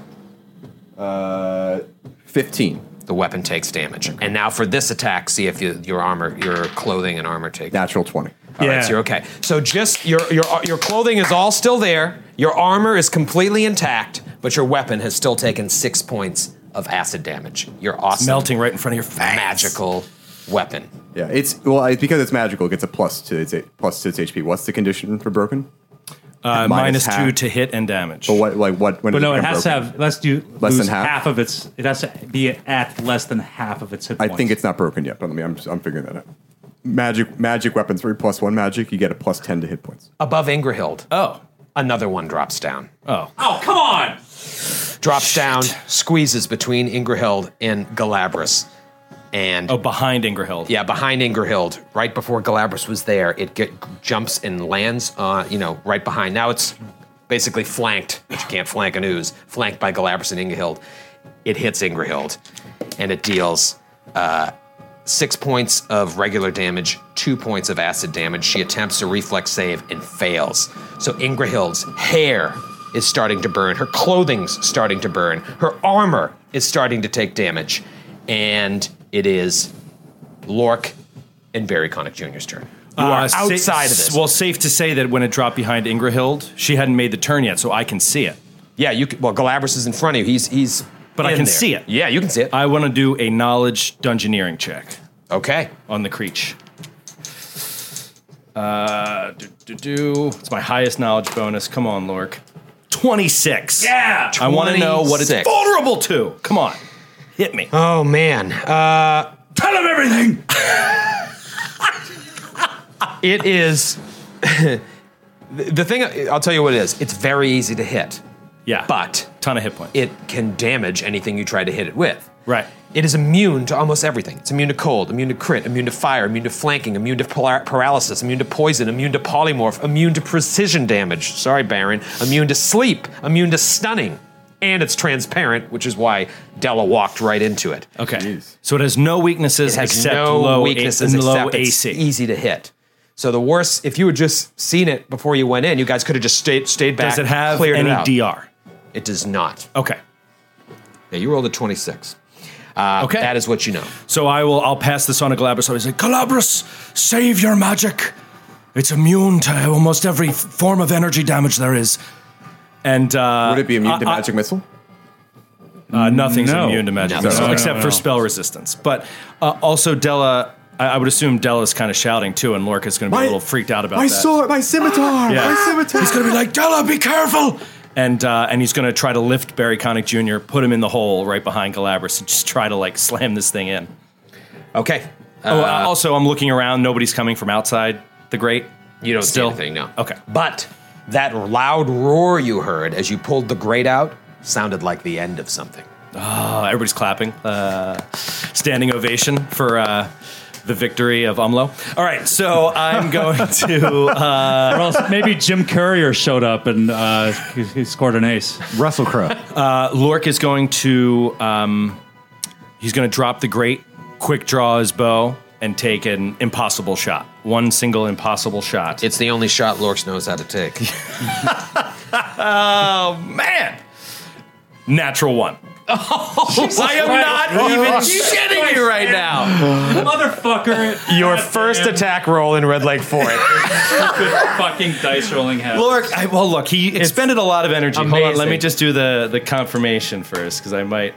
15. The weapon takes damage. And now for this attack, see if your armor, your clothing and armor take. Natural 20. All right, so you're okay. So just your clothing is all still there. Your armor is completely intact, but your weapon has still taken 6 points of acid damage. Your awesome melting right in front of your face. magical weapon. Yeah, because it's magical, it gets a plus to its HP. What's the condition for broken? -2 to hit and damage. But when But does no, it it become has to broken? have less Less lose than half? of its. It has to be at less than half of its hit I points. think it's not broken yet, but I'm figuring that out. Magic weapons, 3+1 magic, you get a +10 to hit points. Above Ingrahild, Oh. another one drops down. Oh. Oh, come on! Drops down, squeezes between Ingrahild and Galabras. And behind Ingrahild. Yeah, behind Ingrahild. Right before Galabras was there, it jumps and lands, right behind. Now it's basically flanked, but you can't flank an ooze, flanked by Galabras and Ingrahild. It hits Ingrahild, and it deals 6 points of regular damage, 2 points of acid damage. She attempts a reflex save and fails. So Ingrahild's hair is starting to burn. Her clothing's starting to burn. Her armor is starting to take damage. And it is Lork and Barry Connick Jr.'s turn. You are outside of this. Well, safe to say that when it dropped behind Ingrahild, she hadn't made the turn yet, so I can see it. Yeah, Galabras is in front of you. He's But I in can there. see it. Yeah, you can see it. I want to do a knowledge dungeoneering check. Okay. On the Creech. It's my highest knowledge bonus. Come on, Lork. 26. Yeah! I want to know what it's 26. vulnerable to. Come on. Hit me. Oh, man. Tell him everything! It is... the thing, I'll tell you what it is. It's very easy to hit. Yeah. But... ton of hit points. It can damage anything you try to hit it with. Right. It is immune to almost everything. It's immune to cold, immune to crit, immune to fire, immune to flanking, immune to paralysis, immune to poison, immune to polymorph, immune to precision damage. Sorry, Baron. Immune to sleep, immune to stunning. and it's transparent, which is why Della walked right into it. Okay. So it has no weaknesses It has except no low weaknesses low except it's AC. easy to hit. So the worst, if you had just seen it before you went in, you guys could have just stayed back. Does it have cleared any it out. DR? It does not. Okay. Yeah, you rolled a 26. Okay. That is what you know. So I'll pass this on to Galabras. I say, Galabras, save your magic. It's immune to almost every form of energy damage there is. And Would it be immune to magic missile? Nothing's No. immune to magic No. missile No, except for spell resistance. But also Della, I would assume Della's kind of shouting too, and Lorca's going to be a little freaked out about My that. sword, my scimitar, Yeah. my scimitar. He's going to be like, Della, be careful! And he's going to try to lift Barry Connick Jr., put him in the hole right behind Galabras, and just try to like slam this thing in. Okay. Also, I'm looking around. Nobody's coming from outside the grate. You don't Still? see anything, no. Okay. But that loud roar you heard as you pulled the grate out sounded like the end of something. Everybody's clapping. Standing ovation for the victory of Umlo. All right, so I'm going to... Or else maybe Jim Courier showed up and he scored an ace. Russell Crowe. Lork is going to... he's going to drop the grate, quick draw his bow, and take an impossible shot. One single impossible shot. It's the only shot Lorx knows how to take. Oh, man! Natural one. I am not even shitting you right now. Motherfucker. Your first attack roll in Red Lake Forest. Fucking dice rolling head. Lork, well, look, he expended a lot of energy. Hold on, let amazing. me just do the confirmation first, because I might.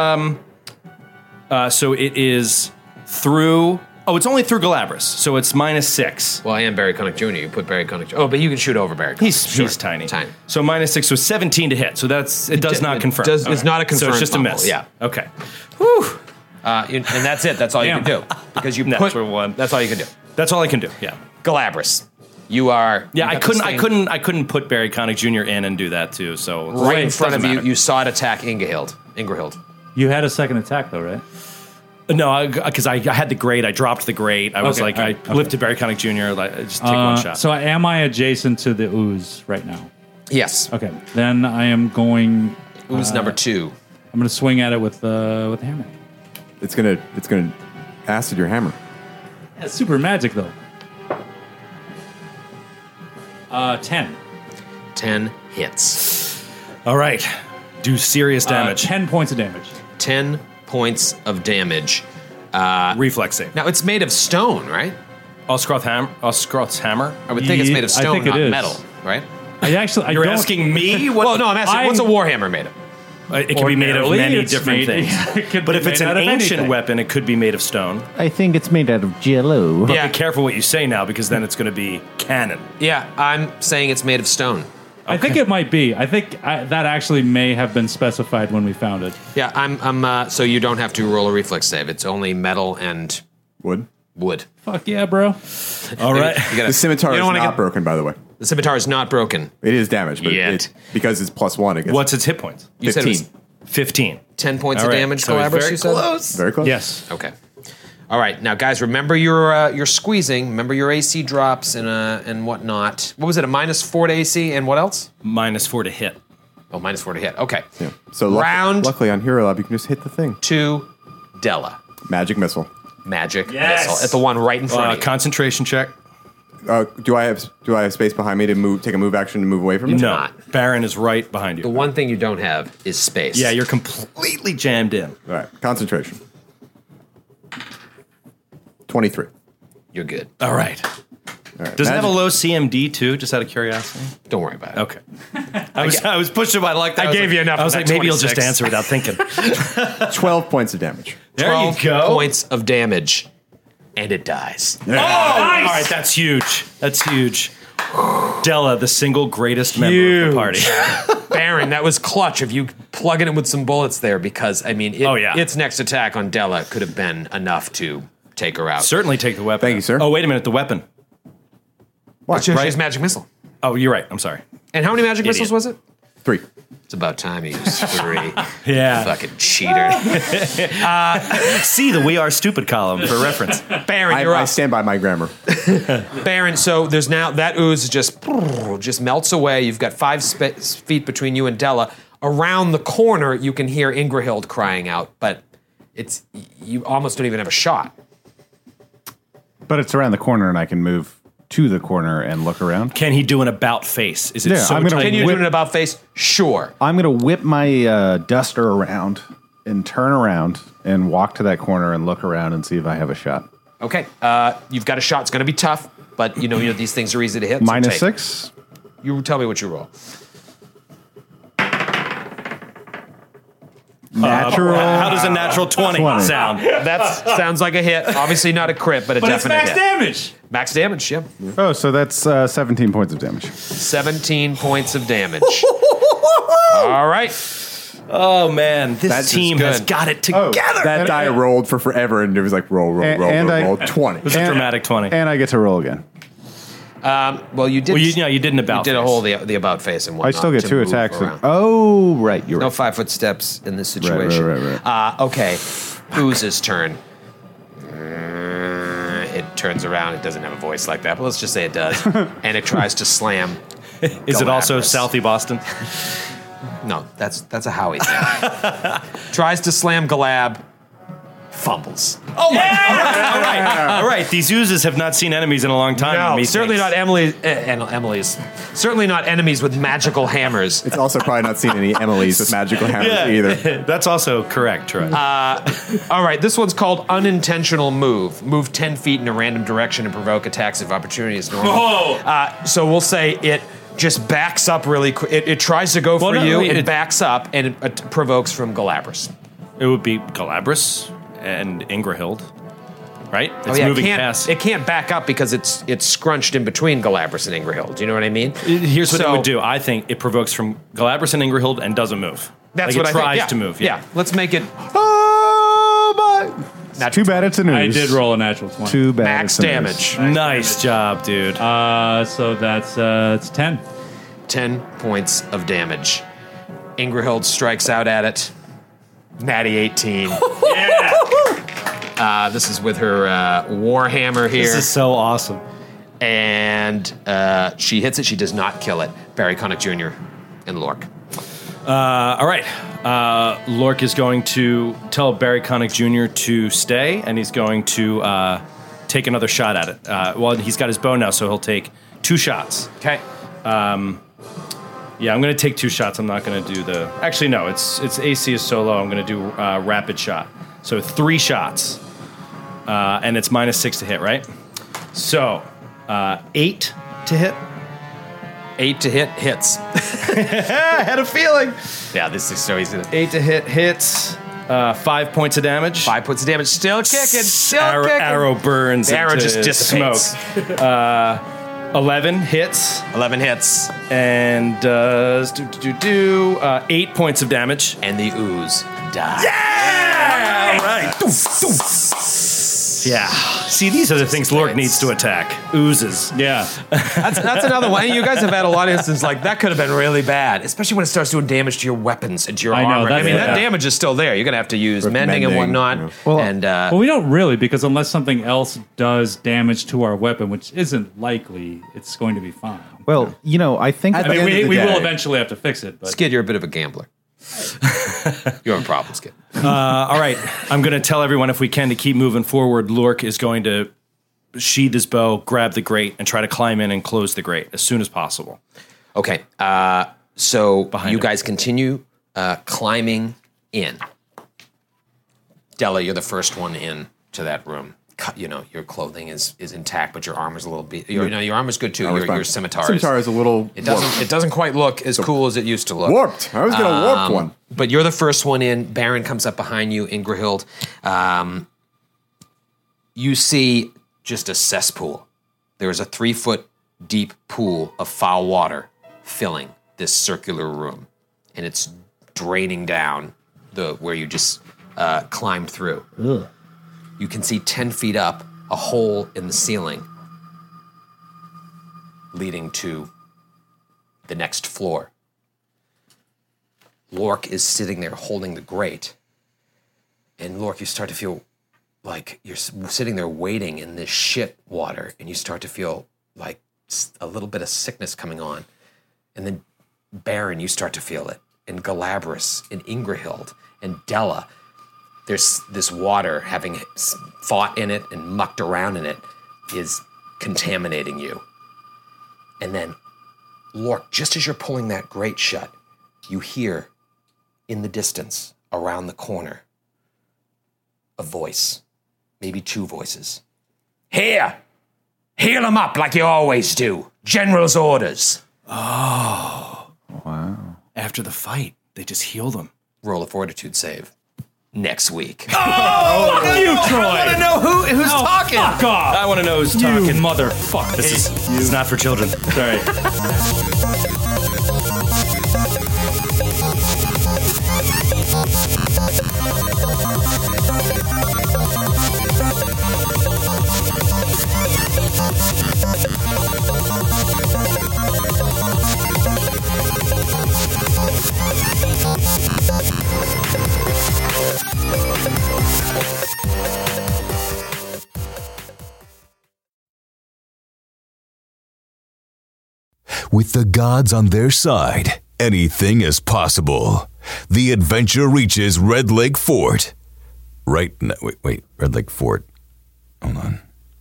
So it is through. Oh, it's only through Galabras, so it's -6. Well, I am Barry Connick Jr. You put Barry Connick Jr. Oh, but you can shoot over Barry Connick. He's tiny. So -6, so 17 to hit. So it does not confirm. It's not a confirmed So it's just a fumble, miss. yeah. Okay. And that's it. That's all you can do. Because you put Natural one. That's all you can do. That's all I can do. Yeah. Galabras. You are. Yeah, you I got this thing I couldn't put Barry Connick Jr. in and do that too. So right in it front of doesn't you. matter. You saw it attack Ingrahild. You had a second attack though, right? No, because I had the grate. I dropped the grate. I was Okay, like, all right, I lifted Barry Connick Jr. Like, just take one shot. So am I adjacent to the ooze right now? Yes. Okay. Then I am going. Ooze number 2. I'm going to swing at it with the hammer. It's gonna acid your hammer. Yeah, super magic though. 10. 10 hits. All right, do serious damage. 10 points of damage. 10 points of damage. Reflex save. Now it's made of stone, right? Oscroth's hammer. I would think it's made of I stone, think it not is. metal, right? You're asking me what? Well, no, I'm asking. What's a warhammer made of? It can be made of Ordinarily, many it's different made- things. it could But be if it's made an out of ancient anything. weapon, it could be made of stone. I think it's made out of jello. But Yeah. be careful what you say now, because then it's going to be canon. Yeah, I'm saying it's made of stone. I think it might be. I think that actually may have been specified when we found it. Yeah, I'm. So you don't have to roll a reflex save. It's only metal and Wood. Fuck yeah, bro. All right. You gotta, The scimitar you is don't wanna not get- broken, by the way. The scimitar is not broken. It is damaged, but Yet. because it's +1, I guess. What's its hit points? You said it was 15. 15. 10 points All of right, damage, so it's Galabras, very you said? close. Very close. Yes. Okay. All right, now guys, remember your squeezing. Remember your AC drops and whatnot. What was it? A -4 to AC and what else? -4 to hit. Oh, -4 to hit. Okay. Yeah. So Round luckily on Hero Lab, you can just hit the thing. 2, Della. Magic missile. Magic Yes! missile at the one right in front of you. Concentration check. Do I have space behind me to take a move action to move away from it? No. not. Baron is right behind you. The one thing you don't have is space. Yeah, you're completely jammed in. All right. Concentration. 23. You're good. All right. All right. Does it have a Magic- low CMD too? Just out of curiosity. Don't worry about it. Okay. I was pushing my luck. There. I gave you enough I was of like, that maybe you'll just 26. answer without thinking. 12 points of damage. There 12 you go. points of damage, and it dies. Oh, all right. That's huge. That's huge. Della, the single greatest member of the party. Baron, that was clutch of you plugging it with some bullets there because, I mean, its next attack on Della could have been enough to take her out. Certainly take the weapon. Thank you, sir. Oh, wait a minute. The weapon. What? She has magic missile. Oh, you're right. I'm sorry. And how many magic Idiot. missiles was it? 3. It's about time you used 3. Yeah. Fucking cheater. See the We Are Stupid column for reference. Baron, you're I up. stand by my grammar. Baron, so there's now that ooze just melts away. You've got 5 feet between you and Della. around the corner, you can hear Ingrahild crying out, but you almost don't even have a shot. But it's around the corner, and I can move to the corner and look around. Can he do an about face? Is it Yeah, so I'm gonna tight? Can you do an about face? Sure. I'm going to whip my duster around and turn around and walk to that corner and look around and see if I have a shot. Okay. You've got a shot. It's going to be tough, but you know these things are easy to hit. so Minus take it. 6. You tell me what you roll. Natural. How does a natural 20 sound? That sounds like a hit. Obviously not a crit, but a definite max hit. damage. Max damage, yeah. Oh, so that's 17 points of damage. 17 points of damage. All right. Oh man, this That's team just has good. got it together. That die rolled for forever, and it was like roll, roll, 20. It was a dramatic 20. And I get to roll again. Well, you did. Well, you did an about You did a face. whole the about face and I whatnot. still get to 2 move attacks. around. Oh, right. You're No right. 5-foot steps in this situation. Right. Okay, Ooze's turn. It turns around. It doesn't have a voice like that, but let's just say it does. And it tries to slam. Is it also Galabras. Southie Boston? No, that's a Howie thing. Tries to slam Galab. Fumbles. Oh my! All right. These oozes have not seen enemies in a long time. No, me certainly thinks. not Emily's. Certainly not enemies with magical hammers. It's also probably not seen any Emily's with magical hammers either. That's also correct, Troy. All right, this one's called Unintentional Move. Move 10 feet in a random direction and provoke attacks of opportunity as normal. So we'll say it just backs up really quick. It tries to go for you, it backs up, and it provokes from Galabras. It would be Galabras and Ingrahild, right? It's moving past. It can't back up because it's scrunched in between Galabras and Ingrahild. Do you know what I mean? Here's what it would do. I think it provokes from Galabras and Ingrahild and doesn't move. That's like what it tries I think. to move. Yeah, let's make it Oh, my. Too bad it's a news. I did roll a natural 20. Too bad max it's a news. damage. Nice job, dude. So that's it's 10. 10 points of damage. Ingrahild strikes out at it. Natty 18. This is with her Warhammer here. This is so awesome. And she hits it. She does not kill it. Barry Connick Jr. and Lork. All right. Lork is going to tell Barry Connick Jr. to stay, and he's going to take another shot at it. Well, he's got his bow now, so he'll take 2 shots. Okay. Yeah, I'm going to take 2 shots. I'm not going to do the... Actually, no, it's AC is so low. I'm going to do rapid shot. So 3 shots. And it's minus 6 to hit, right? So 8 to hit. 8 to hit hits. I had a feeling. Yeah, this is so easy. 8 to hit hits. 5 points of damage. 5 points of damage. Still kicking. Still kicking. Arrow burns. The arrow into just dissipates. Smoke. 11 hits. 11 hits. And 8 points of damage. And the ooze dies. Yeah! All right. Yeah. See, these are the things Lork needs to attack. Oozes. Yeah. That's another one. You guys have had a lot of instances like that could have been really bad, especially when it starts doing damage to your weapons and to your I know, armor. that's- That yeah. damage is still there. You're going to have to use mending and whatnot. yeah. Well, we don't really, because unless something else does damage to our weapon, which isn't likely, it's going to be fine. Well, I think At I mean, the end of the we will day- eventually have to fix it. But Skid, you're a bit of a gambler. You're in problems, Skid. All right. I'm going to tell everyone, if we can, to keep moving forward. Lork is going to sheath his bow, grab the grate, and try to climb in and close the grate as soon as possible. Okay, so Behind you him. guys continue climbing in. Della, you're the first one in to that room. Your clothing is intact, but your armor's a little bit. Your armor's good too. Your scimitar. Scimitar is a little It doesn't. warped. It doesn't quite look as cool as it used to look. Warped. I was going to warp one. But you're the first one in. Baron comes up behind you. Ingrahild. You see just a cesspool. There is a 3-foot deep pool of foul water filling this circular room, and it's draining down where you just climbed through. Ugh. You can see 10 feet up a hole in the ceiling leading to the next floor. Lork is sitting there holding the grate. And Lork, you start to feel like you're sitting there waiting in this shit water, and you start to feel like a little bit of sickness coming on. And then, Baron, you start to feel it. and Galabras and Ingrahild and Della. There's this water having fought in it and mucked around in it is contaminating you. And then, Lork, just as you're pulling that grate shut, you hear in the distance, around the corner, a voice, maybe two voices. Here! Heal them up like you always do. General's orders. Oh. Wow. After the fight, they just heal them. Roll a fortitude save. Next week. Oh, you, Troy! I want to know who's talking. Fuck off! I want to know who's You talking. motherfucker. This is not for children. Sorry. With the gods on their side, anything is possible. The adventure reaches Red Lake Fort. Wait, Red Lake Fort. Hold on.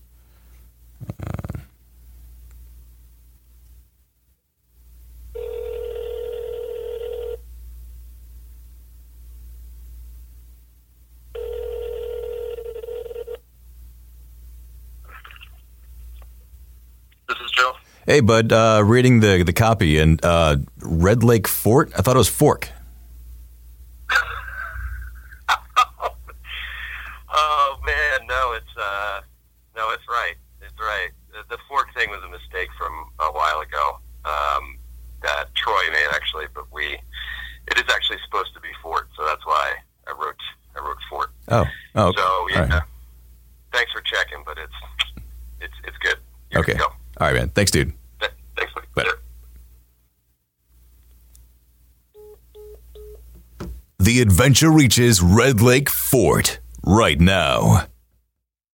This is Joe. Hey, bud, reading the copy, and Red Lake Fort? I thought it was Fork. Oh man, no, it's right. It's right. The Fork thing was a mistake from a while ago that Troy made actually, but it is actually supposed to be Fort, so that's why I wrote Fort. Oh, okay. So yeah, right. Thanks for checking, but it's good. You're Okay. good to go. All right, man. Thanks, dude. Thanks, buddy. Bye. The adventure reaches Red Lake Fort right now.